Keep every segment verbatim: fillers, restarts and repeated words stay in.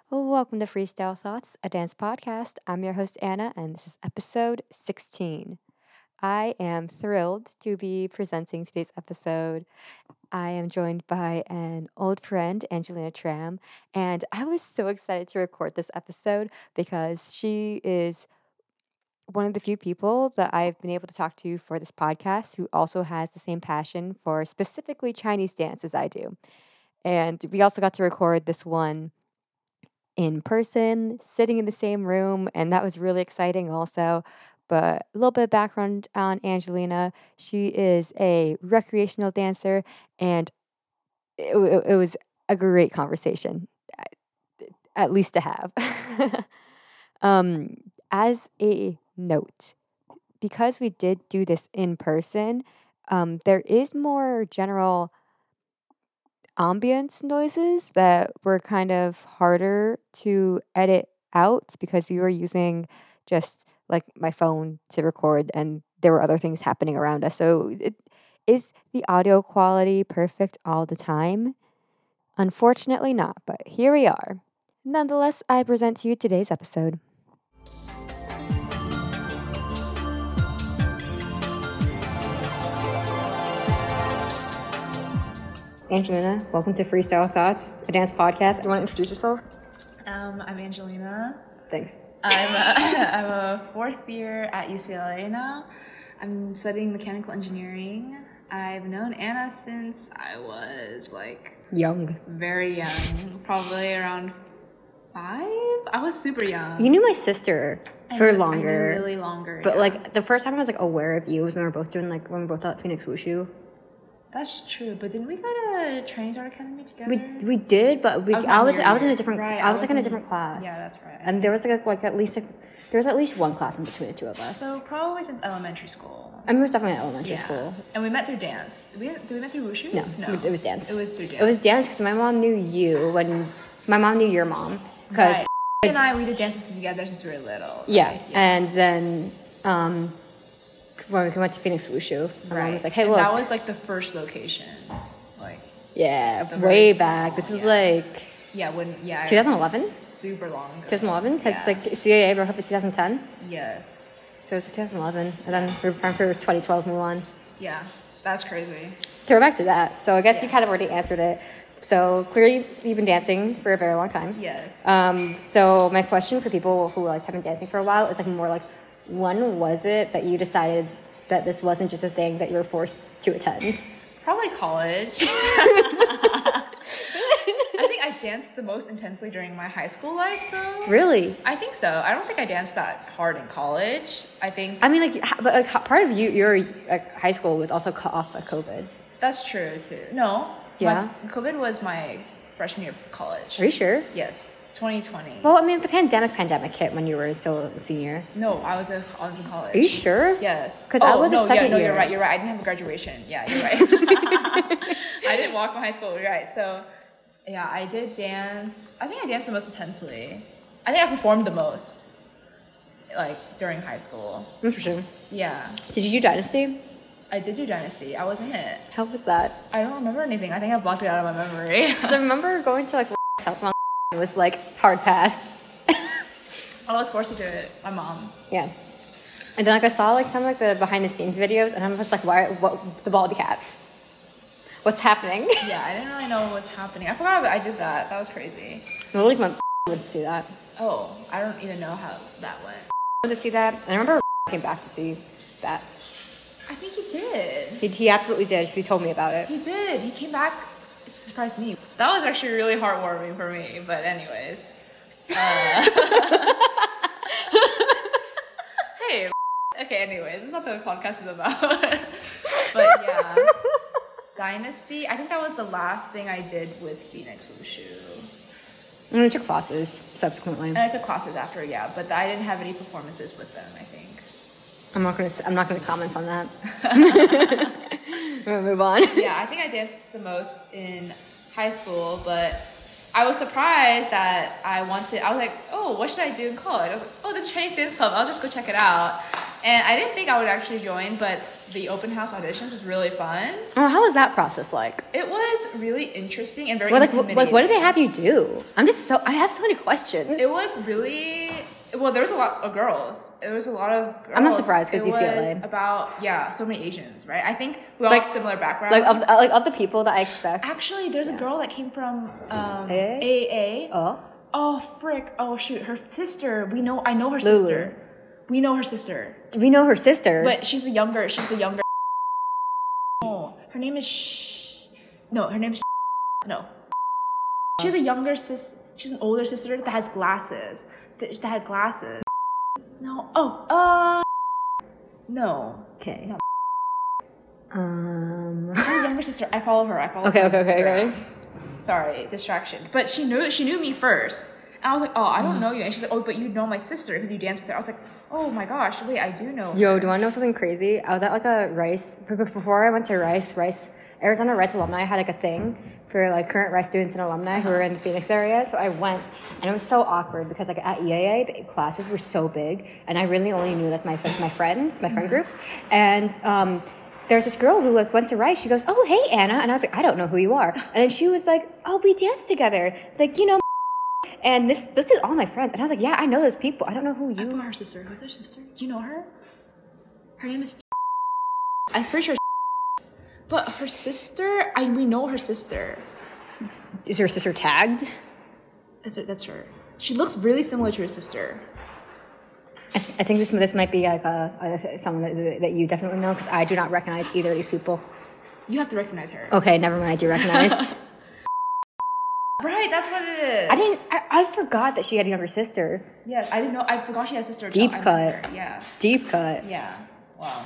Welcome to Freestyle Thoughts, a dance podcast. I'm your host, Anna, and this is episode sixteen. I am thrilled to be presenting today's episode. I am joined by an old friend, Angelina Tram, and I was so excited to record this episode because she is one of the few people that I've been able to talk to for this podcast who also has the same passion for specifically Chinese dance as I do. And we also got to record this one in person, sitting in the same room, and that was really exciting also. But a little bit of background on Angelina. She is a recreational dancer, and it, it, it was a great conversation, at, at least to have. um, as a note, because we did do this in person, um, there is more general ambience noises that were kind of harder to edit out because we were using just like my phone to record and there were other things happening around us. So it, is the audio quality perfect all the time? Unfortunately not, but here we are. Nonetheless, I present to you today's episode. Angelina, welcome to Freestyle Thoughts, a dance podcast. Do you want to introduce yourself? Um, I'm Angelina. Thanks. I'm a, I'm a fourth year at U C L A now. I'm studying mechanical engineering. I've known Anna since I was like Young. very young, probably around five. I was super young. You knew my sister for I knew, longer. I knew really longer. But yeah. like the first time I was like aware of you was when we were both doing like when we were both at Phoenix Wushu. That's true, but didn't we go to Chinese Art Academy together? We we did, but we I was, I was, I was in a year. different right, I was like in a in- different class. Yeah, that's right. And there was like like at least like, there was at least one class in between the two of us. So probably since elementary school. I mean, it was definitely in elementary Yeah. school. And we met through dance. Did we, did we met through Wushu? No, No. it was dance. It was through dance. It was dance because my mom knew you when my mom knew your mom because Right. and I, we did dances together since we were little. yeah. right? And then um, when we went to Phoenix Wushu, my mom Right. was like, "Hey, and look." that was like the first location. Like, Yeah, The way very back. small, This is yeah. like yeah, when, yeah. I- twenty eleven? Super long ago. twenty eleven? Because Yeah. like C A A broke up in twenty ten. Yes. So it was twenty eleven. And then we were preparing for twenty twelve Mulan. Yeah. That's crazy. Throw back to that. So I guess you Yeah. kind of already answered it. So clearly you've been dancing for a very long time. Yes. Um, so my question for people who like have been dancing for a while is like more like, when was it that you decided that this wasn't just a thing that you were forced to attend? Probably college. I think I danced the most intensely during my high school life, though. Really? I think so. I don't think I danced that hard in college. I think I mean, like, ha- but like, ha- part of you, your like, high school was also cut off by COVID. that's true too. No. Yeah? My, COVID was my freshman year of college. Are you sure? Yes. twenty twenty. Well, I mean, the pandemic pandemic hit when you were still a senior. No, I was a, I was in college. Are you sure? Yes. 'Cause I Oh, was a no, second yeah, no, year. you're right. You're right. I didn't have a graduation. Yeah, you're right. I didn't walk from high school. You're right. So, yeah, I did dance. I think I danced the most intensely. I think I performed the most, like during high school. Interesting. Yeah, Did you do Dynasty? I did do Dynasty. I was in it. How was that? I don't remember anything. I think I blocked it out of my memory. Because I remember going to like house and it was like hard pass. I was forced to do it. My mom. Yeah. And then like I saw like some like the behind the scenes videos and I was like, why what the baldy caps? What's happening? Yeah, I didn't really know what was happening. I forgot I did that. That was crazy. I really want would see that. Oh, I don't even know how that went. To see that. And I remember came back to see that. I think he did. He, he absolutely did. 'Cause he told me about it. He did. He came back. It surprised me. That was actually really heartwarming for me. But anyways. Uh, hey. Okay, anyways. This is not what the podcast is about. But yeah. Dynasty. I think that was the last thing I did with Phoenix Wushu. And I took classes subsequently. And I took classes after, yeah. But I didn't have any performances with them, I think. I'm not gonna. I'm not gonna comment on that. We'll move on. Yeah, I think I danced the most in high school, but I was surprised that I wanted. I was like, oh, what should I do in college? I was like, oh, this Chinese dance club. I'll just go check it out. And I didn't think I would actually join, but the open house auditions was really fun. Oh, how was that process like? It was really interesting and very Well, like, intimidating. like, what did they have you do? I'm just so, I have so many questions. It was really, well, there was a lot of girls. There was a lot of girls. I'm not surprised because U U C L A. It was about, yeah, so many Asians, right? I think we all Like- have similar backgrounds. Like of, like, of the people that I expect. Actually, there's a girl that came from um, A A? A A. Oh. Oh, frick. Oh, shoot. Her sister. We know, I know her Lulu. sister. We know her sister. We know her sister. But she's the younger, she's the younger. Oh, her name is Sh. No, her name is No. She's a younger sis. She's an older sister that has glasses. That, that had glasses. No. Oh. Uh. No. Okay. No. Um. She's a younger sister. I follow her. I follow Okay, her. on okay, okay, Instagram. okay. Sorry, distraction. But she knew she knew me first. And I was like, oh, I don't know you. And she's like, oh, but you know my sister because you danced with her. I was like, oh my gosh, wait, I do know. Yo, her. do you want to know something crazy? I was at like a Rice, b- b- before I went to Rice, Rice, Arizona Rice alumni had like a thing for like current Rice students and alumni who were in the Phoenix area. So I went and it was so awkward because like at E A A, the classes were so big and I really only knew like my, my friends, my friend group. And, um, there's this girl who like went to Rice. She goes, oh, hey, Anna. And I was like, I don't know who you are. And then she was like, oh, we danced together. Like, you know, and this this is all my friends. And I was like, yeah, I know those people. I don't know who I you know her sister. Who's her sister? Do you know her? Her name is. I'm pretty sure. But her sister, I we know her sister. Is your sister tagged? That's her, that's her. She looks really similar to her sister. I, I think this this might be like a, a someone that, that you definitely know because I do not recognize either of these people. You have to recognize her. Okay, never mind. I do recognize. Right, that's what it is. I didn't. I, I forgot that she had a younger sister. Yeah, I didn't know. I forgot she had a sister. until Deep I met cut. her. Yeah. Deep cut. Yeah. Wow.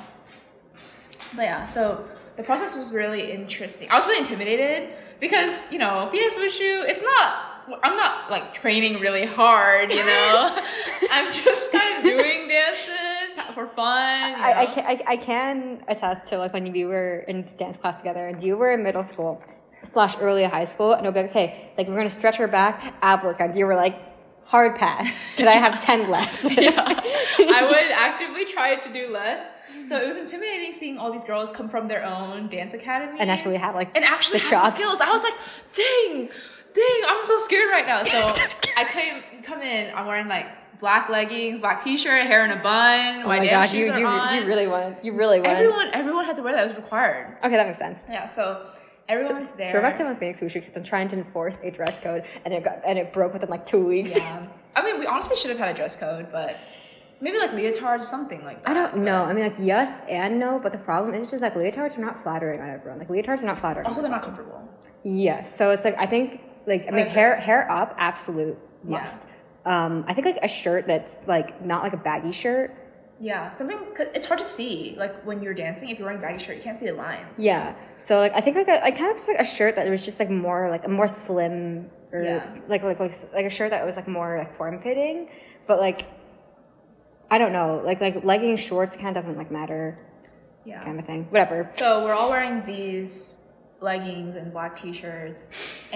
But yeah, so the process was really interesting. I was really intimidated because, you know, Phoenix Wushu, it's not, I'm not like training really hard, you know? I'm just kind of doing dances for fun. You know? I, I, can, I, I can attest to like when you were in dance class together and you were in middle school slash early high school and it'll be like, okay, like we're gonna stretch her back, ab workout. You were like, hard pass. Can I have ten less? Yeah. I would actively try to do less. So it was intimidating seeing all these girls come from their own dance academy And actually have like and actually the have chops. the skills. I was like, dang, dang, I'm so scared right now. So, So scared. I came come in, I'm wearing like black leggings, black t-shirt, hair in a bun, Oh my my dance gosh, you, shoes you, are on. you really went. You really went. everyone, everyone had to wear that. It was required. Okay, that makes sense. Yeah, so everyone's there. Go back to when Phoenix Wushu kept on trying to enforce a dress code, and it got and it broke within like two weeks. Yeah. I mean, we honestly should have had a dress code, but maybe like leotards or something like that. I don't know. I mean, like yes and no, but the problem is just like leotards are not flattering on everyone. Like leotards are not flattering. Also, they're not comfortable. Yes, so it's like I think like I mean Okay. hair hair up absolute Yeah. must. Um, I think like a shirt that's like not like a baggy shirt. Yeah, something, 'cause it's hard to see, like, when you're dancing, if you're wearing a baggy shirt, you can't see the lines. Yeah. So like I think like a, I kind of just like a shirt that was just like more like a more slim or Yeah. like like like like a shirt that was like more like form fitting, but like I don't know like like leggings shorts kind of doesn't like matter Yeah. kind of thing. Whatever. So we're all wearing these leggings and black t-shirts,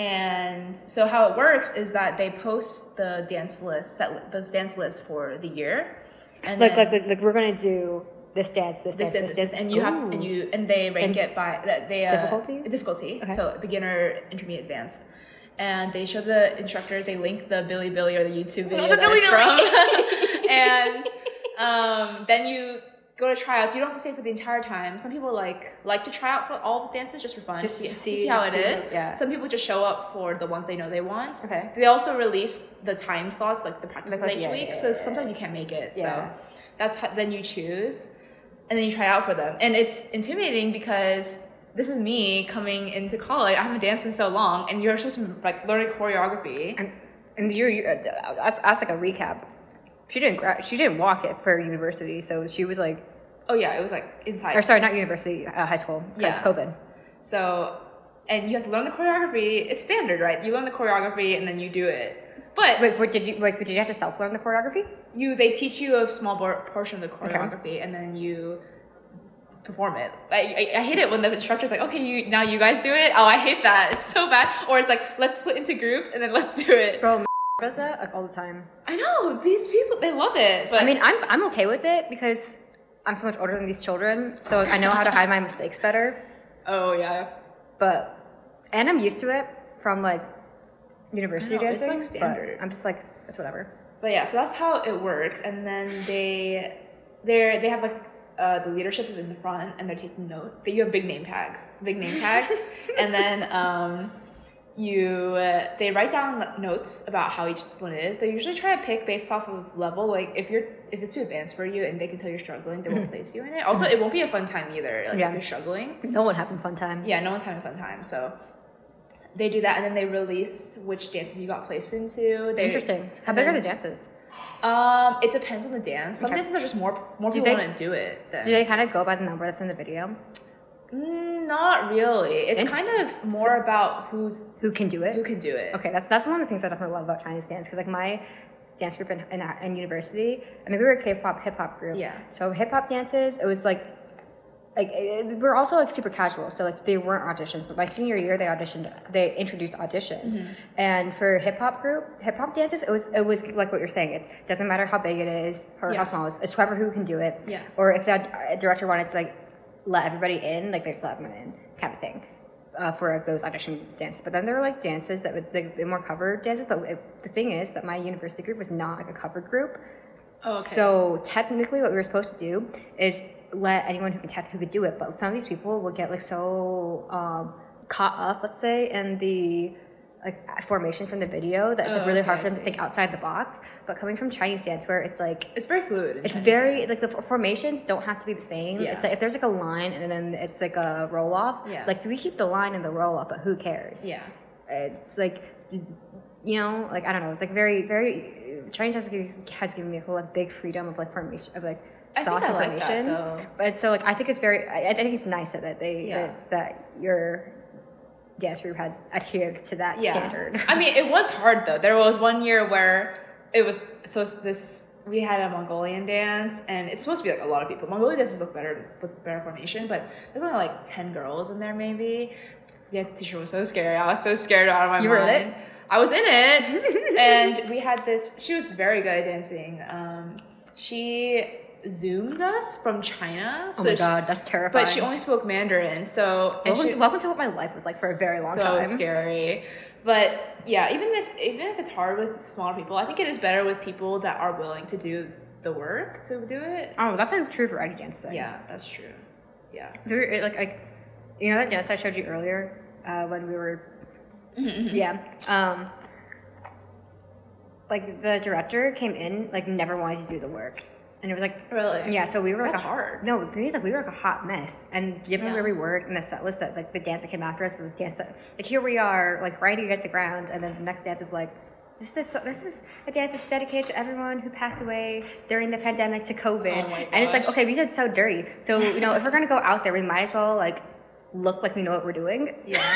and so how it works is that they post the dance list, set the dance list for the year, and Like, then like like like we're gonna do this dance, this, this, dance, this, this, this, and you have and Ooh. you and they rank And it by that they uh, difficulty? difficulty. Okay. So beginner, intermediate, advanced. And they show the instructor, they link the Billy Billy or the YouTube video the that Billy it's from. And um, then you go to try out. You don't have to stay for the entire time. Some people like like to try out for all the dances just for fun, Just to to see, see- to see how just it see is. what- yeah. Some people just show up for the ones they know they want. Okay. They also release the time slots, like the practices Like, each yeah, week. yeah, so yeah, sometimes you can't make it. Yeah. So that's how, then you choose, and then you try out for them. And it's intimidating because this is me coming into college. I haven't danced in so long, and you're supposed to like learn choreography. And and you're, you're uh, as, as like a recap, she didn't gra- she didn't walk it for university, so she was like, Oh yeah, it was like inside. or sorry, not university, uh, high school, because Yeah. COVID. So, and you have to learn the choreography. It's standard, right? You learn the choreography and then you do it. But Wait, what, did you like? Did you have to self learn the choreography? you, they teach you a small bor- portion of the choreography, and then you perform it. I, I, I hate it when the instructor's like, okay, you now you guys do it. Oh, I hate that. It's so bad. Or it's like, let's split into groups and then let's do it. Bro, does that like all the time. I know these people, they love it. But I mean, I'm I'm okay with it because I'm so much older than these children, so I know how to hide my mistakes better. Oh yeah. But and I'm used to it from like university I know, it's, dancing. like, standard. But I'm just like it's whatever. But yeah, so that's how it works. And then they, they they have like uh, the leadership is in the front, and they're taking note. But you have big name tags, big name tags, and then um, you uh, they write down notes about how each one is. They usually try to pick based off of level. Like if you're if it's too advanced for you, and they can tell you're struggling, they won't place you in it. Also, it won't be a fun time either. Like Yeah. if you're struggling, No one having fun time. yeah, no one's having a fun time. So they do that, and then they release which dances you got placed into. They, Interesting. How and big are the then- dances? Um, it depends on the dance. Some Okay. dances are just more more Do people they- want to do it. Than, Do they kind of go by the number that's in the video? Mm, not really. It's kind Interesting. of more about who's Who can do it? who can do it. Okay, that's that's one of the things I definitely love about Chinese dance because like my dance group in, in, in university, I mean we were a K-pop hip hop group. Yeah. So hip hop dances, it was like like it, we're also like super casual, so like they weren't auditions. But my senior year, they auditioned, they introduced auditions, Mm-hmm. and for hip hop group, hip hop dances, it was it was like what you're saying. It doesn't matter how big it is or Yeah. how small it is. It's whoever who can do it. Yeah. Or if that uh, director wanted to like let everybody in, like they just let everyone in, kind of thing. Uh, for like, those audition dances, but then there were like dances that would like the more covered dances. But it, the thing is that my university group was not like a covered group. Oh, okay. So technically, what we were supposed to do is let anyone who could tech who could do it. But some of these people will get like so um, caught up, let's say, in the like formation from the video that it's Oh, like really okay, hard I for them to see. think outside the box. But coming from Chinese dance, where it's like it's very fluid. in it's Chinese very dance. like the f- formations don't have to be the same. Yeah. It's like if there's like a line and then it's like a roll off. Yeah. Like we keep the line and the roll off, but who cares? yeah. It's like, you know, like I don't know. It's like very, very. Chinese has given, has given me a whole like big freedom of like formation of like I think thoughts I and like that, formations. though. But so like I think it's very. I, I think it's nice that, that they Yeah. that, that your dance group has adhered to that Yeah. standard. I mean, it was hard though. There was one year where it was so it's this. We had a Mongolian dance, and it's supposed to be like a lot of people. Mongolian dances look better with better formation, but there's only like ten girls in there maybe. The teacher was so scary. I was so scared out of my You mind. were in it? I was in it, and we had this. She was very good at dancing. Um, she zoomed us from China. Oh so my she- god, that's terrifying. but she only spoke Mandarin, so and welcome, she, welcome to what my life was like for a very long so time. scary. But yeah, even if even if it's hard with smaller people, I think it is better with people that are willing to do the work to do it. Oh, that's like true for any dance thing. Yeah, that's true. Yeah. Very, like, like, you know that dance I showed you earlier uh, when we were, yeah. Um, like the director came in, like never wanted to do the work, and it was like, Really? yeah. So we were like That's a, hard. No, the thing is like we were like a hot mess, and given Yeah. where we were in the set list, that like the dance that came after us was a dance that like here we are like riding against the ground, and then the next dance is like. This is this is a dance that's dedicated to everyone who passed away during the pandemic to COVID, Oh my and it's like gosh. okay, we did so dirty. So you know, if we're gonna go out there, we might as well like look like we know what we're doing. Yeah.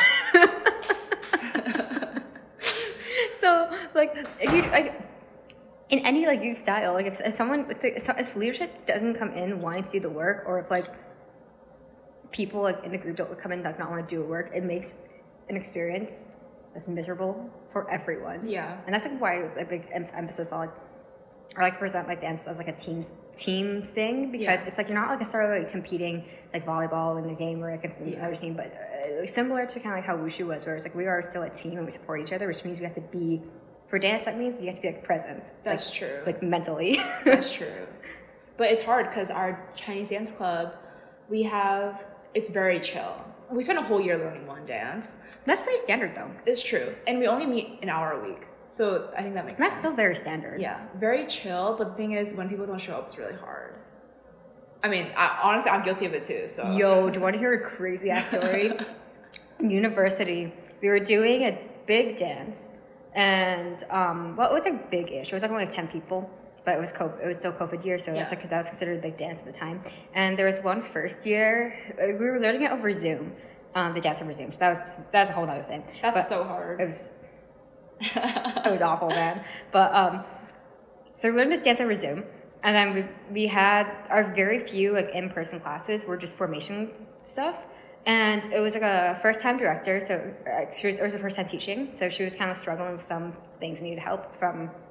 So like if you like in any like youth style, like if, if someone if, the, if leadership doesn't come in wanting to do the work, or if like people like in the group don't come in like not want to do the work, it makes an experience that's miserable for everyone. Yeah. And that's like why a big em- emphasis on like I like to present like dance as like a team team thing because Yeah. it's like you're not like necessarily competing like volleyball in a game where against Yeah. another team, but uh, similar to kind of like how wushu was, where it's like we are still a team and we support each other, which means we have to be for dance. That means you have to be like present. That's like, true. Like mentally. That's true. But it's hard because our Chinese dance club, we have it's very chill. We spent a whole year learning one dance. That's pretty standard though. It's true, and we only meet an hour a week, so I think that makes That's sense. still very standard. Yeah, very chill. But the thing is, when people don't show up, it's really hard. I mean, I, honestly, I'm guilty of it too. So Yo, do you want to hear a crazy ass story? In university, we were doing a big dance, and um, well, it was like big-ish. It was like only like ten people, but it was COVID, it was still COVID year, so Yeah. that's like that was considered a big dance at the time. And there was one first year, uh, we were learning it over Zoom, um, the dance over Zoom. So that was that's a whole other thing. that's But so hard. It was it was awful, man. But um, so we learned this dance over Zoom, and then we we had our very few like in person classes were just formation stuff, and it was like a first time director, so uh, she was it was her first time teaching, so she was kind of struggling with some things and needed help from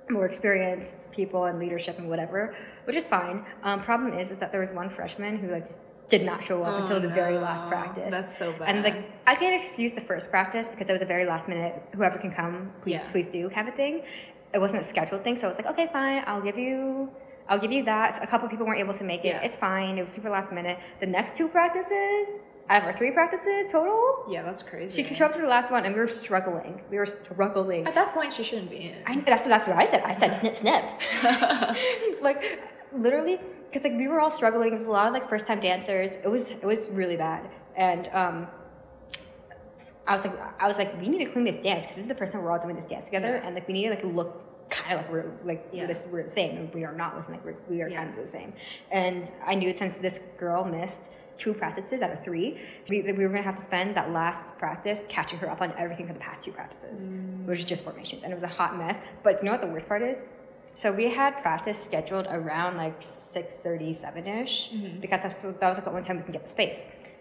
more experienced people in leadership and whatever, which is fine. Um, problem is, is that there was one freshman who like just did not show up Oh, until the very no. last practice. That's so bad. And like, I can't excuse the first practice because it was a very last minute, whoever can come, please, Yeah. please do kind of thing. It wasn't a scheduled thing, so I was like, okay, fine, I'll give you, I'll give you that. A couple people weren't able to make it. Yeah. It's fine. It was super last minute. The next two practices, out of our three practices total, Yeah, that's crazy. she could show up to the last one, and we were struggling. We were struggling. At that point, she shouldn't be in. I, that's what that's what I said. I said snip snip. Like literally, because like we were all struggling. There was a lot of like first time dancers. It was it was really bad, and um, I was like I was like we need to clean this dance because this is the first time we're all doing this dance together, Yeah. and like we need to like look kind of like we're like Yeah. this, we're the same, and we are not looking like we're, we are Yeah. kind of the same. And I knew since this girl missed two practices out of three, we, we were gonna have to spend that last practice catching her up on everything for the past two practices, Mm. which is just formations, and it was a hot mess. But you know what the worst part is? So we had practice scheduled around like six thirty-seven ish Mm-hmm. because that's, that was like the only time we can get the space.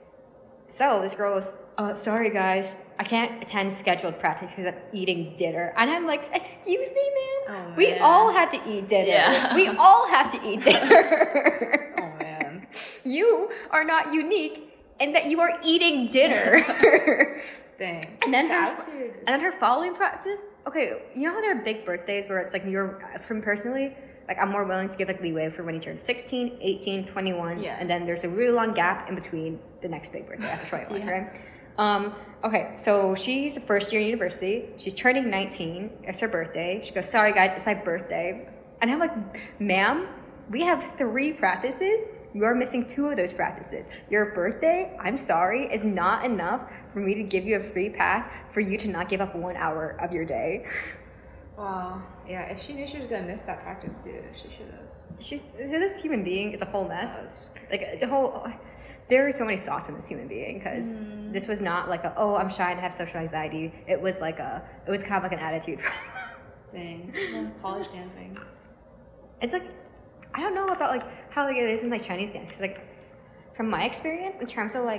So this girl was, uh, sorry guys, I can't attend scheduled practice because I'm eating dinner. And I'm like, excuse me, man? Oh, we man. all had to eat dinner. Yeah. We all have to eat dinner. Oh man. You are not unique in that you are eating dinner. Dang. And then The her, attitude is- and then her following practice. Okay, you know how there are big birthdays where it's like you're from personally, like I'm more willing to give like leeway for when you turn sixteen, eighteen, twenty-one, Yeah. and then there's a really long gap in between the next big birthday after twenty-one, Yeah. right? Um, okay, so she's a first year in university. She's turning nineteen. It's her birthday. She goes, "Sorry guys, it's my birthday," and I'm like, "Ma'am, we have three practices. You are missing two of those practices. Your birthday, I'm sorry, is not enough for me to give you a free pass for you to not give up one hour of your day." Wow. Yeah, if she knew she was gonna miss that practice too, she should have. She's this human being is a whole mess. That's Like it's a whole. There are so many thoughts in this human being because Mm. this was not like a oh I'm shy and have social anxiety. It was like a it was kind of like an attitude. Dang. Well, college dancing. It's like I don't know about like how like it is in like Chinese dance because like from my experience in terms of like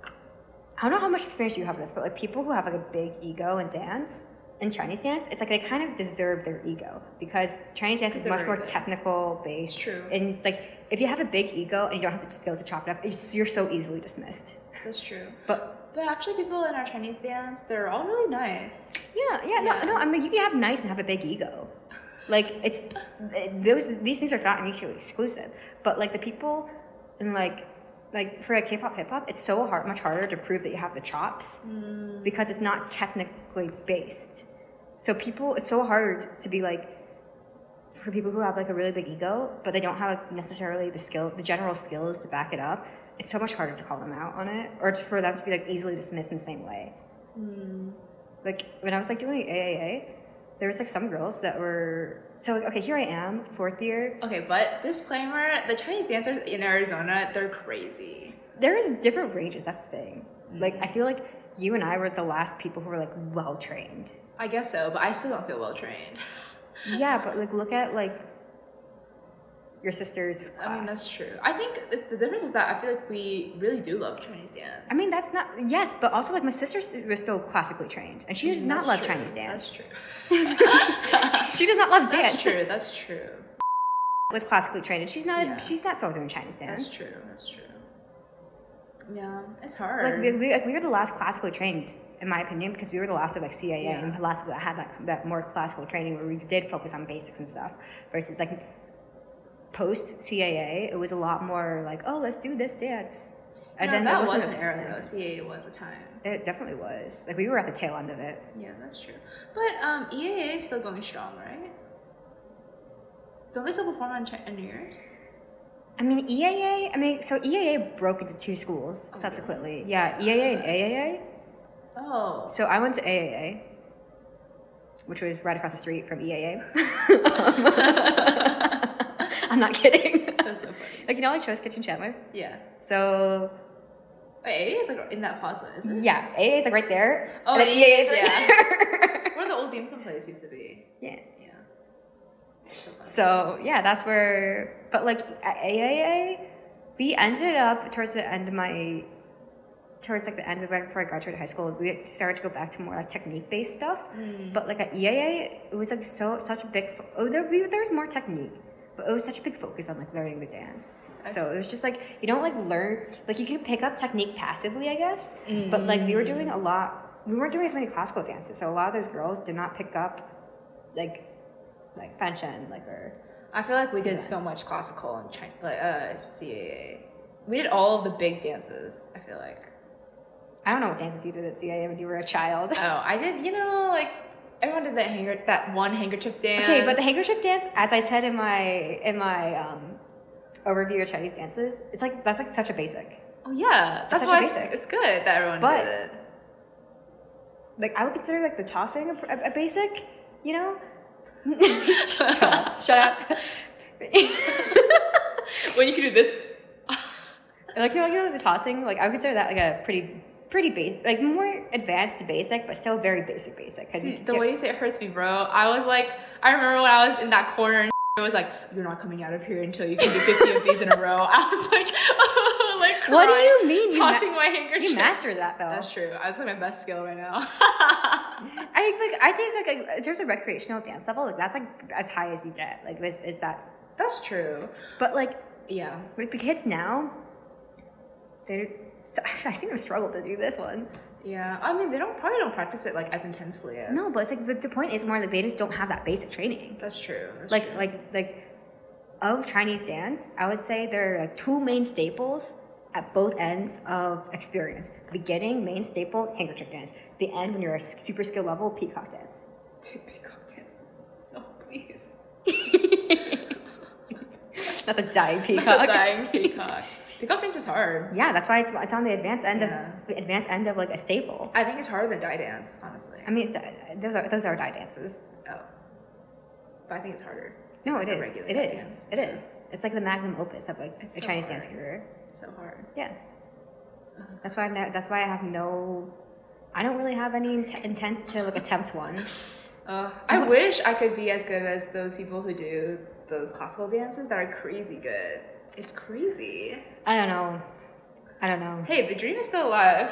I don't know how much experience you have with this, but like people who have like a big ego in dance in Chinese dance, it's like they kind of deserve their ego because Chinese dance is Because much they're more very good. technical based. It's true. And it's like if you have a big ego and you don't have the skills to chop it up, it's, you're so easily dismissed. That's true. But But actually, people in our Chinese dance, they're all really nice. yeah, yeah, Yeah. no, no. I mean, you can have nice and have a big ego. Like it's those these things are not mutually exclusive. But like the people in like like for a K-pop hip hop, it's so hard, much harder to prove that you have the chops Mm. because it's not technically based. So people, it's so hard to be like for people who have like a really big ego, but they don't have necessarily the skill, the general skills to back it up. It's so much harder to call them out on it, or to, for them to be like easily dismissed in the same way. Mm. Like when I was like doing A A A, there was like some girls that were so okay. Here I am, fourth year. Okay, but disclaimer: the Chinese dancers in Arizona, they're crazy. There is different ranges. That's the thing. Mm. Like I feel like you and I were the last people who were like well trained. I guess so, but I still don't feel well trained. Yeah, but like look at like your sister's class. I mean, that's true. I think the, the difference is that I feel like we really do love Chinese dance. I mean, that's not yes, but also like my sister was still classically trained, and she does not That's love true. Chinese dance. That's true. She does not love dance. That's true. That's true. Was classically trained, and she's not. Yeah. She's not still doing Chinese dance. That's true. That's true. Yeah, it's hard. Like we, we, like we were the last classically trained, in my opinion, because we were the last of like C A A Yeah. and the last of that had that that more classical training where we did focus on basics and stuff. Versus like post C A A, it was a lot more like, oh, let's do this dance. and And then that it was wasn't an a- era though. C A A was a time. It definitely was. Like we were at the tail end of it. Yeah, that's true. But um, E A A is still going strong, right? Don't they still perform on, Ch- on New Year's? I mean, E A A. I mean, so E A A broke into two schools Oh, subsequently. Yeah, E A A and A A A. Oh. So I went to A A A, which was right across the street from E A A. I'm not kidding. That's so funny. Like you know, like Cho's Kitchen Chandler. Yeah. So Wait, A A is like in that plaza, isn't it? yeah, A A A is like right there. Oh, and then it E A A is is, right yeah. there. Where the old dim sum place used to be. Yeah. Yeah. So funny. So yeah, that's where. But like at A A A, we ended up towards the end of my towards like the end of right before I graduated high school, we started to go back to more like technique based stuff. Mm. But like at E A A, it was like so such a big. Fo- oh, there we, there was more technique, but it was such a big focus on like learning the dance. I So see. it was just like you don't like learn like you can pick up technique passively, I guess. But like we were doing a lot. We weren't doing as many classical dances, so a lot of those girls did not pick up like like Fanchen, like or. I feel like we did so much classical in China, like uh, C A A. We did all of the big dances. I feel like. I don't know what dances you did at C A A when you were a child. Oh, I did. You know, like everyone did that hanger, that one handkerchief dance. Okay, but the handkerchief dance, as I said in my in my um, overview of Chinese dances, it's like that's like such a basic. Oh yeah, that's such why a it's, basic. it's good that everyone But- did it. Like I would consider like the tossing a, a, a basic, you know. Shut up! Shut up! When you can do this. Like you know, you know the tossing. Like I would consider that like a pretty pretty basic, like more advanced to basic, but still very basic basic. Because The way you say it hurts me, bro. I was like, I remember when I was in that corner and it was like, you're not coming out of here until you can do fifty of these in a row. I was like, oh, like What do crying, you mean? You tossing ma- my handkerchief. you mastered that though. That's true. That's like my best skill right now. I think like I think like, like in terms of recreational dance level, like that's like as high as you get. Like this is that. That's true. But like Yeah. like the kids now, they're. So, I seem to struggle to do this one. Yeah. I mean, they don't probably don't practice it like as intensely as. No, but it's like the, the point is more that they just don't have that basic training. That's true. That's Like true. like like of Chinese dance, I would say there are like two main staples at both ends of experience. Beginning, main staple, handkerchief dance. The end, when you're a super skill level, peacock dance. Dude, peacock dance. No, please. Not the dying Not peacock. dying peacock. Peacock dance is hard. Yeah, that's why it's, it's on the advanced end Yeah. of the advanced end of like a staple. I think it's harder than die dance, honestly. I mean, it's, those are those are die dances. Oh. But I think it's harder. No, it than is. regular It die is. dance. It is. It's like the magnum opus of like It's a so Chinese hard. dance career. It's so hard. Yeah. That's why I'm not, that's why I have no. I don't really have any int- intent to like attempt one. Uh, I wish I could be as good as those people who do those classical dances that are crazy good. It's crazy. I don't know. I don't know. Hey, the dream is still alive.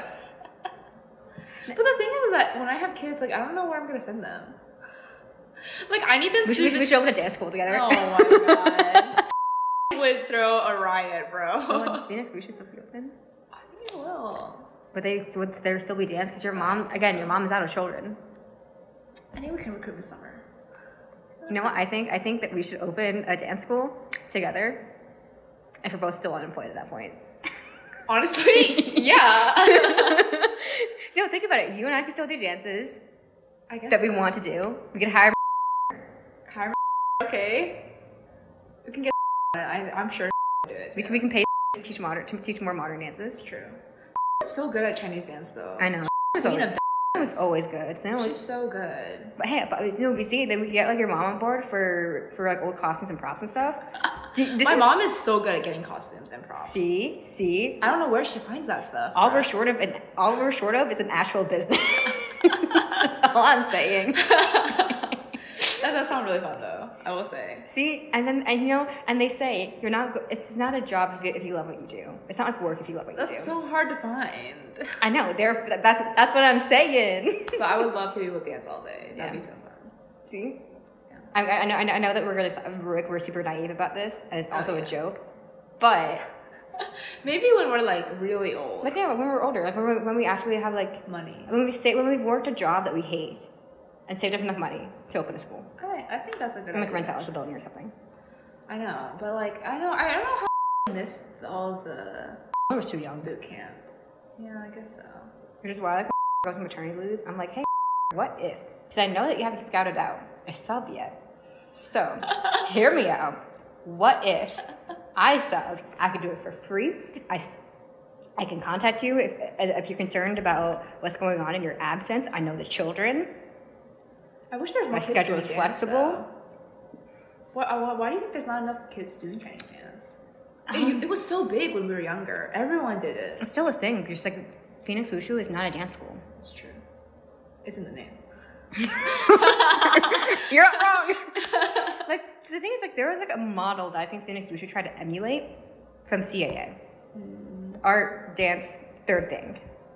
But the thing is, is that when I have kids, like I don't know where I'm gonna send them. Like I need them We to. should, we should, we should open a dance school together. Oh my god. I would throw a riot, bro. Oh, in Phoenix, we should still be open. I think it will. Would they? Would there still be dance? Because your mom, again, your mom is out of children. I think we can recruit this summer. You know what? I think I think that we should open a dance school together, if we're both still unemployed at that point. Honestly, yeah. No, think about it. You and I can still do dances I guess that we so. want to do. We could hire. Kyra, okay. We can get I, I'm sure do it. We too. can, we can pay to teach modern to teach more modern dances. It's true. She's so good at Chinese dance, though. I know. Queen Always, of it's always good. So now She's it's, so good. but hey, but you know, we see then we can get like your mom on board for for like old costumes and props and stuff. Do- this My is- mall is so good at getting costumes and props. See, see. I don't know where she finds that stuff. All bro. we're short of, an, all we're short of, is an actual business. That's all I'm saying. That does sound really fun, though. I will say. See, and then and you know, and they say you're not. go- It's not a job if you, if you love what you do. It's not like work if you love what you That's do. so hard to find. I know. There. That's that's what I'm saying. But I would love to be able to dance all day. That'd Yeah. be so fun. See, Yeah. I, I know. I know I know that we're really we're, we're super naive about this, and it's Oh, also yeah. a joke. But Maybe when we're like really old. like yeah, when we're older, like when, we when we actually have like Money. when we stay when we've worked a job that we hate, and saved up enough money to open a school, I, I think that's a good and like idea. rent out like a building or something. I know, but like I know I don't know how I missed all the I was too young. boot camp. Yeah, I guess so. Which is why, like, when I goes on maternity leave, I'm like, hey, what if? Because I know that you haven't scouted out a sub yet. So, hear me out. What if I subbed? I could do it for free. I, s- I can contact you if, if you're concerned about what's going on in your absence. I know the children. I wish there was more My kids schedule doing is dance, flexible. though. Why, why, why do you think there's not enough kids doing Chinese dance? It, it was so big when we were younger. Everyone did it. It's still a thing. Just like Phoenix Wushu is not a dance school. It's true. It's in the name. You're not wrong. Like the thing is, like there was like a model that I think Phoenix Wushu tried to emulate from C A A. Art, dance, third thing.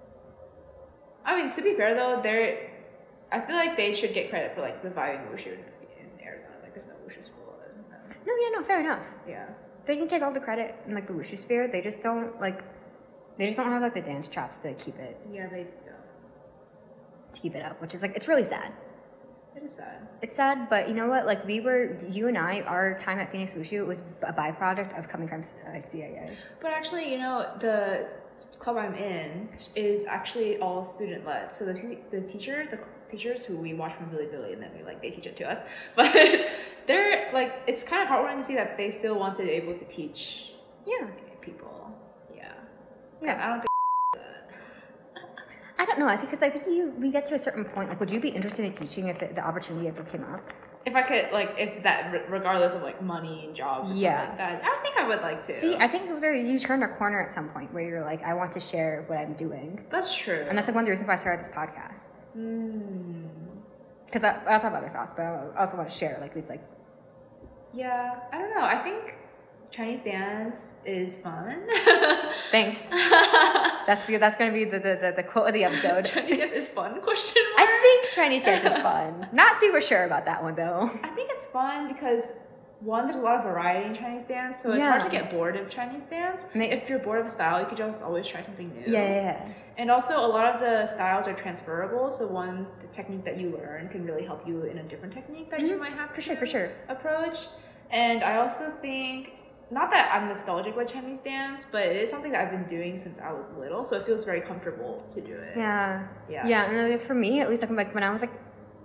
I mean, to be fair though, they're. I feel like they should get credit for like reviving wushu in, in Arizona. Like, there's no wushu school other than them. No, yeah, no, fair enough. Yeah. They can take all the credit in like the wushu sphere. They just don't like. They just don't have like the dance chops to keep it Yeah, they don't. to keep it up, which is like it's really sad. It is sad. It's sad, but you know what? Like we were, you and I, our time at Phoenix Wushu was a byproduct of coming from uh, C I A. But actually, you know, the club I'm in is actually all student led. So the the teachers, the teachers who we watch from Bilibili, and then we like they teach it to us. But they're like, it's kind of heartwarming to see that they still want to be able to teach. Yeah. People. Yeah. Yeah. I don't think. I don't know. I think because I think you we get to a certain point. Like, would you be interested in teaching if it, the opportunity ever came up? If I could, like, if that, re- regardless of like money and jobs, and Yeah. stuff like that, I think I would like to. See, I think there, you turn a corner at some point where you're like, I want to share what I'm doing, That's true. and that's like one of the reasons why I started this podcast. Mm. Because I, I also have other thoughts, but I also want to share like these like. Yeah, I don't know. I think Chinese dance is fun. Thanks. That's the, that's going to be the, the, the, the quote of the episode. Chinese dance is fun? Question mark. I think Chinese dance is fun. Not super sure about that one though. I think it's fun because one, there's a lot of variety in Chinese dance, so it's hard to Yeah. get bored of Chinese dance. Ma- If you're bored of a style, you could just always try something new. Yeah, yeah, yeah. And also, a lot of the styles are transferable. So one, the technique that you learn can really help you in a different technique that you Mhm. might have For to sure, for sure. approach. And I also think, not that I'm nostalgic about Chinese dance, but it is something that I've been doing since I was little, so it feels very comfortable to do it. Yeah. Yeah. Yeah, and like, for me, at least, like, like when I was like,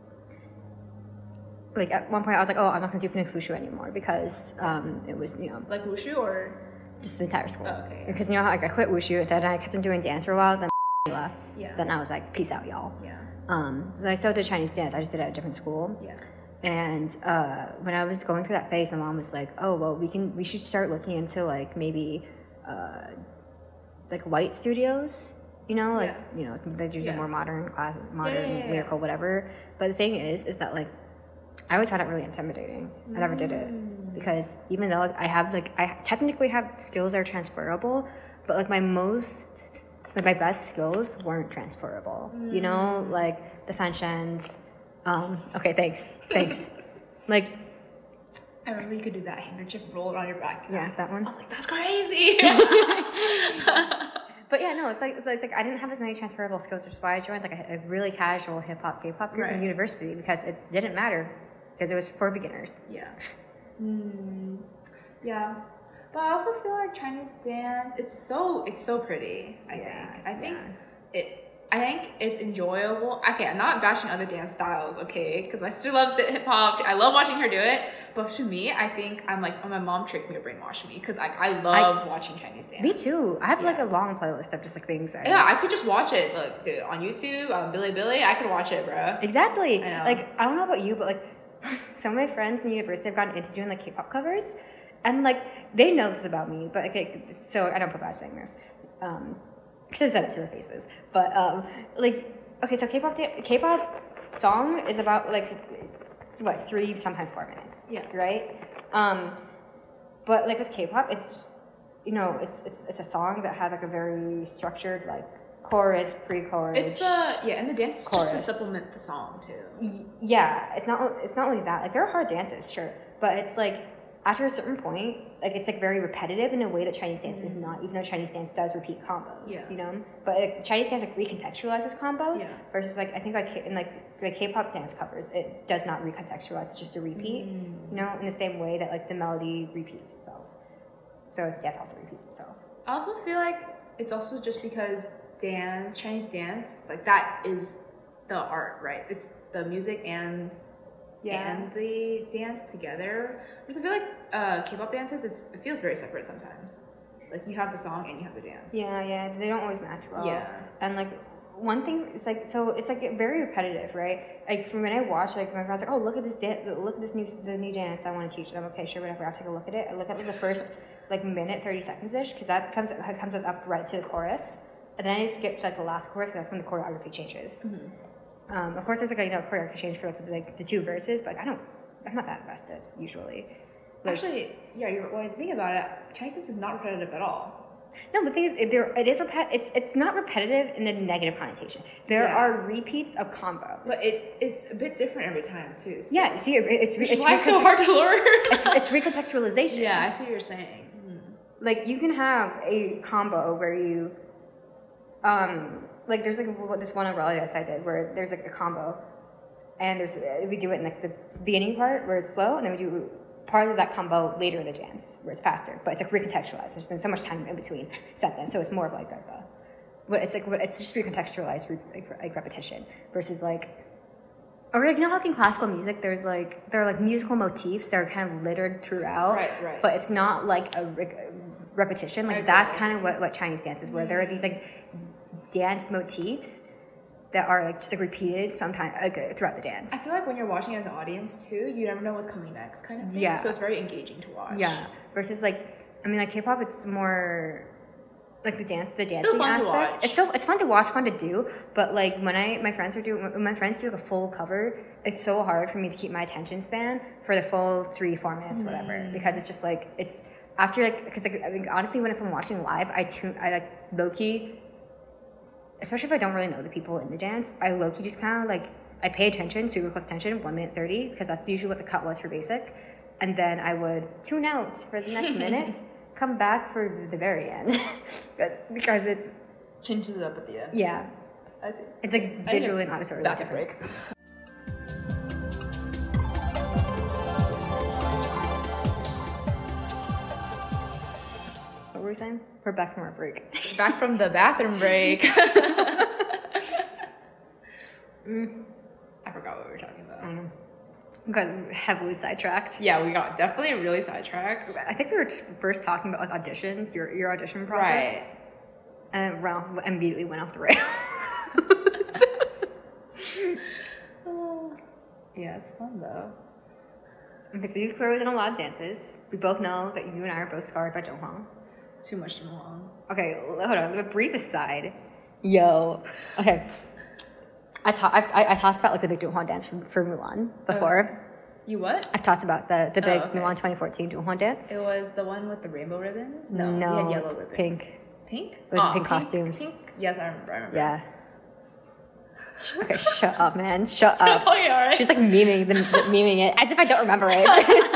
like at one point I was like, oh, I'm not gonna do Phoenix Wushu anymore because um, it was, you know, Like wushu or just the entire school. Oh, okay. Because you know how like I quit Wushu and then I kept on doing dance for a while, then left. Yeah. Then I was like, peace out, y'all. yeah, Um, so I still did Chinese dance. I just did it at a different school. yeah. And uh, when I was going through that phase, my mom was like, "Oh, well, we can, we should start looking into like maybe, uh, like white studios, you know, like Yeah. you know, they do Yeah. more modern class, modern yeah, yeah, yeah. lyrical, whatever." But the thing is, is that like, I always found it really intimidating. I never did it Mm. because even though I have like, I technically have skills that are transferable, but like my most, like my best skills weren't transferable. You know, Mm. like the fanshans. Um, okay, thanks, thanks. Like, I remember you could do that handkerchief roll around your back. yeah, that one. I was like, that's crazy. But yeah, no, it's like, it's like, it's like I didn't have as many transferable skills, which is why I joined like a, a really casual hip hop, K-pop group in Right. university because it didn't matter because it was for beginners. Yeah. Mm, yeah. But I also feel like Chinese dance, it's so it's so pretty, I Yeah, think. I think yeah. it I think it's enjoyable. Okay, I'm not bashing other dance styles, okay? Because my sister loves hip hop. I love watching her do it. But to me, I think I'm like, oh, my mom tricked me or brainwashed me because I, I love watching Chinese dance. Me too. I have like Yeah. a long playlist of just like things. I Yeah, I could just watch it like dude, on YouTube, on Bilibili. I could watch it, bro. Exactly. I know. Like I don't know about you, but like some of my friends in university have gotten into doing like K-pop covers, and like they know this about me, but okay, so I don't feel bad saying this, um, because I've said it to their faces. But um, like okay, so K-pop da- K-pop song is about like what three sometimes four minutes. Yeah. Right. Um, but like with K-pop, it's you know it's it's it's a song that has like a very structured like chorus, pre-chorus. It's uh yeah, and the dance is just to Chorus. supplement the song too. Y- yeah, it's not it's not only that. Like there are hard dances, sure, but it's like after a certain point, like it's like very repetitive in a way that Chinese dance is not. Even though Chinese dance does repeat combos, Yeah. you know, but like, Chinese dance like recontextualizes combos Yeah. versus like I think like in like the K-pop dance covers, it does not recontextualize. It's just a repeat, Mm. you know, in the same way that like the melody repeats itself. So dance also repeats itself. I also feel like it's also just because dance, Chinese dance, like that is the art, right? It's the music and and the dance together. Because I feel like uh, K-pop dances, it's, it feels very separate sometimes. Like you have the song and you have the dance. Yeah, yeah, they don't always match well. Yeah. And like one thing is like so it's like very repetitive, right? Like from when I watch, like my friends like, oh look at this dance, look at this new the new dance I want to teach. And I'm okay, sure, whatever. I'll take a look at it. I look at like the first like minute thirty seconds ish because that comes it comes us up right to the chorus, and then it skips like the last chorus because that's when the choreography changes. Mm-hmm. Um, of course, there's like a you know choreography change for like the, like the two verses, but like, I don't, I'm not that invested usually. Like, Actually, yeah, you're, when I think about it, Chinese dance is not repetitive at all. No, but the thing is, it, there, it is repet- It's it's not repetitive in a negative connotation. There Yeah. are repeats of combos. But it it's a bit different every time too. So Yeah, see, it, it's Which it's is why it's so hard to learn. it's, it's recontextualization. Yeah, I see what you're saying. Mm. Like you can have a combo where you, um, like there's like what- this one umbrella dance I did where there's like a combo, and there's we do it in like the beginning part where it's slow, and then we do part of that combo later in the dance where it's faster, but it's like recontextualized. There's been so much time in between since then, so it's more of like a, a but it's like it's just recontextualized re, like, like repetition versus like, or like you know how like in classical music there's like there are like musical motifs that are kind of littered throughout, Right, right. but it's not like a re- repetition. Like agree. that's kind of what what Chinese dance is, where there are these like dance motifs that are like just like repeated sometime like, throughout the dance. I feel like when you're watching as an audience too, you never know what's coming next, kind of thing. Yeah. So it's very engaging to watch. Yeah. Versus like, I mean, like K-pop, it's more like the dance, the dancing still fun to aspect. watch. It's still it's fun to watch, fun to do. But like when I my friends are doing when my friends do like a full cover, it's so hard for me to keep my attention span for the full three four minutes, Mm. whatever. Because it's just like it's after like because like I mean, honestly, when if I'm watching live, I tune I like low key. Especially if I don't really know the people in the dance, I low key just kind of like I pay attention, super close attention, one minute thirty, because that's usually what the cut was for basic, and then I would tune out for the next minute, come back for the very end, because it's Changes it up at the end. yeah, I see. it's like I visually and auditory Bathroom different. break. What were we saying? We're back from our break. Back from the bathroom break. mm, I forgot what we were talking about. I don't know. We got heavily sidetracked. Yeah, we got definitely really sidetracked. I think we were just first talking about like auditions, your your audition process, Right. and Ralph immediately went off the rails. Yeah, it's fun though. Okay, so you've clearly done a lot of dances. We both know that you and I are both scarred by Donghong. Too much too long. Okay, hold on. The brief aside, yo. Okay, I talked. I, I talked about like the big Donghong dance for, for Mulan before. You what? I've talked about the the big Oh, okay. Mulan twenty fourteen Donghong dance. It was the one with the rainbow ribbons? No, no, we had yellow ribbons. pink. Pink? It was Aw, pink costumes. Pink? Yes, I remember. I remember. Yeah. Okay, shut up, man. Shut up. Oh, yeah, alright. She's like memeing the, the memeing it as if I don't remember it.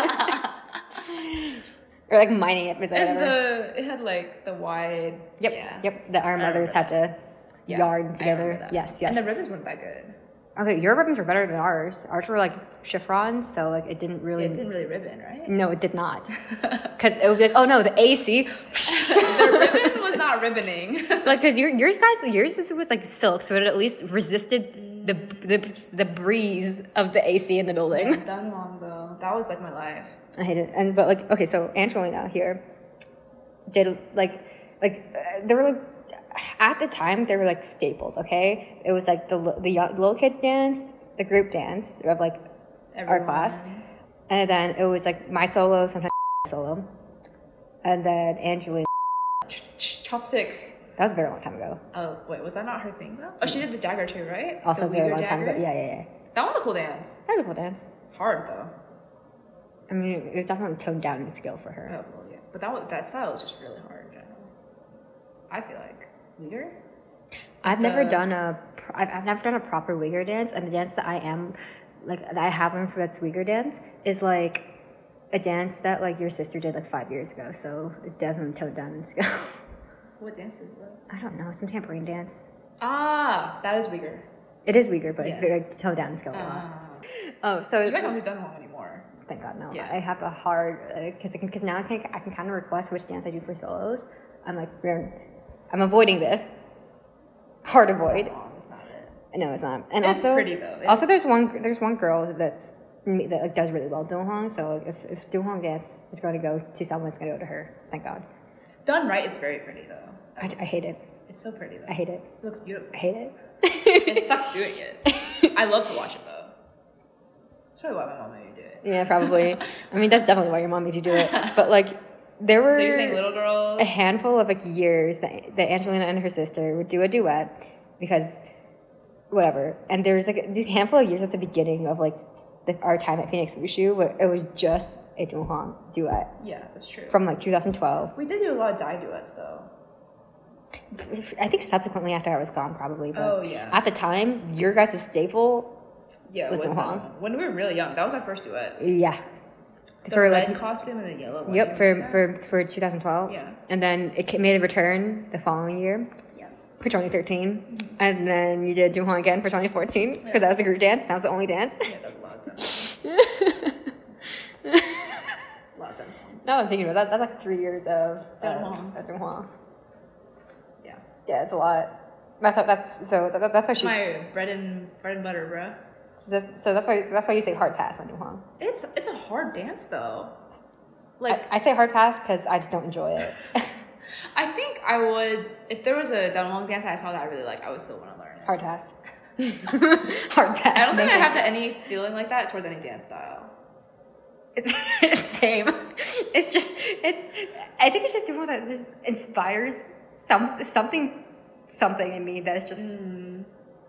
Or like mining it, or And whatever. the it had like the wide. Yep, Yeah. yep. That our I mothers remember had to Yeah, yarn I together. remember that. Yes, yes. And the ribbons weren't that good. Okay, your ribbons were better than ours. Ours were like chiffon, so like it didn't really. It didn't really ribbon, right? No, it did not. Because it would be like, oh no, the A C. The ribbon was not ribboning. Like, because your yours guys, yours is- was like silk, so it at least resisted the the the breeze of the A C in the building. Yeah, Dunhuang though, that was like my life. I hate it. And but like, okay, so Angelina here did like like uh, they were like at the time they were like staples. Okay, it was like the li- the young, little kids dance, the group dance of like our Everyone. class, and then it was like my solo, sometimes solo, and then Angelina. Chopsticks. That was a very long time ago. Oh wait, was that not her thing though? Oh, she did the Jagger too, right? Also, the a very Uyghur long time ago. Jagger? Yeah, yeah, yeah. That one's a cool dance. That was a cool dance. Hard though. I mean, it was definitely toned down in skill for her. Oh well, yeah. But that one, that style is just really hard in general. I feel like Uyghur. I've never the- done a, pr- I've, I've never done a proper Uyghur dance, and the dance that I am, like, that I have learned for that's Uyghur dance is like a dance that like your sister did like five years ago, so it's definitely toned down in skill. What dance is that? I don't know, some tambourine dance. Ah, that is Uyghur. It is Uyghur, but it's Yeah. very toned down in skill. Ah. Oh, so You guys don't do Dunhuang anymore. thank God, no. Yeah. I have a hard because because now I can I can kind of request which dance I do for solos. I'm like, we're, I'm avoiding this. Hard avoid. Dunhuang is not it. No, it's not. And It's also, pretty, though. It's- also there's one there's one girl that's that like does really well Donghong. So if if Donghong dance is going to go to someone, it's going to go to her. Thank God. Done right, it's very pretty though. I, just- I hate it. It's so pretty though. I hate it. It looks beautiful. I hate it. It sucks doing it. I love to watch it though. That's probably why my mom made me do it. Yeah, probably. I mean, that's definitely why your mom made you do it. But like, there were So you're saying little girls? a handful of like years that that Angelina and her sister would do a duet because whatever. And there's like these handful of years at the beginning of like the, our time at Phoenix Wushu where it was just a Donghong duet Yeah, that's true. from like two thousand twelve. We did do a lot of Dai duets though. I think subsequently after I was gone, probably. But Oh, yeah. At the time, your guys' staple, Yeah, it was was Dunhuang. Dunhuang. When we were really young, that was our first duet. yeah. The for red like, costume and the yellow one. yep, You for, remember for, for twenty twelve. Yeah. And then it ca- made a return the following year that? Yeah. for twenty thirteen. And then you did Dunhuang again for twenty fourteen because Yeah. that was the group dance. That was the only dance. Yeah, that was a lot of time. A lot of time. Now I'm thinking about that. That's like three years of uh, Dunhuang. of Dunhuang. Yeah. Yeah, it's a lot. That's how, that's so that, that's why she's My bread and bread and butter, bro. that, so that's why that's why you say hard pass on Dunhuang. It's it's a hard dance though. Like Like I, I say hard pass because I just don't enjoy it. I think I would if there was a Dunhuang dance I saw that I really like, I would still want to learn it. Hard pass. Hard pass. I don't think no I have thank any feeling like that towards any dance style. you. It's, it's same. It's just it's. I think it's just one that just inspires some something something in me that is just Mm.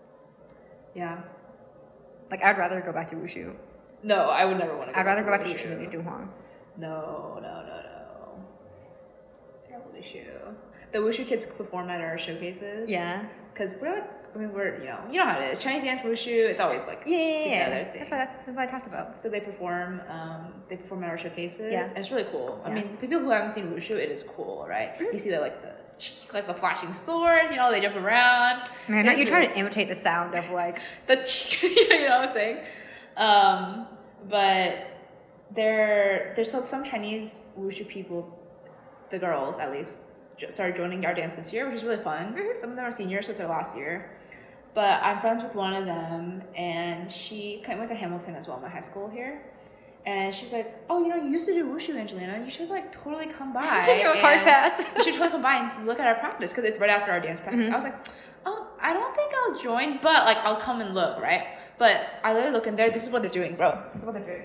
Yeah. like I'd rather go back to wushu. No, I would never want to. I'd rather go back to wushu than do Dunhuang. No, no, no, no. Yeah, wushu. The wushu kids perform at our showcases. Yeah. Because we're like, I mean, we're, you know, you know how it is. Chinese dance, wushu, it's always like Yeah, yeah, yeah. together That's thing. what that's, that's what I talked about. So they perform, um, they perform at our showcases, Yeah. and it's really cool. I Yeah. mean, people who haven't seen wushu, it is cool, right? You see the like the like the flashing swords, you know, they jump around. Man, not It's you trying really- to imitate the sound of like the you know what I'm saying? Um, but there, there's so some Chinese wushu people, the girls at least, jo- started joining our dance this year, which is really fun. Some of them are seniors, so it's their last year. But I'm friends with one of them, and she kind of went to Hamilton as well, my high school here. And she's like, "Oh, you know, you used to do wushu, Angelina. You should like totally come by. You know, hard and pass. You should totally come by and look at our practice because it's right after our dance practice." Mm-hmm. I was like, "Oh, I don't think I'll join, but like I'll come and look, right?" But I literally look in there. This is what they're doing, bro. This is what they're doing.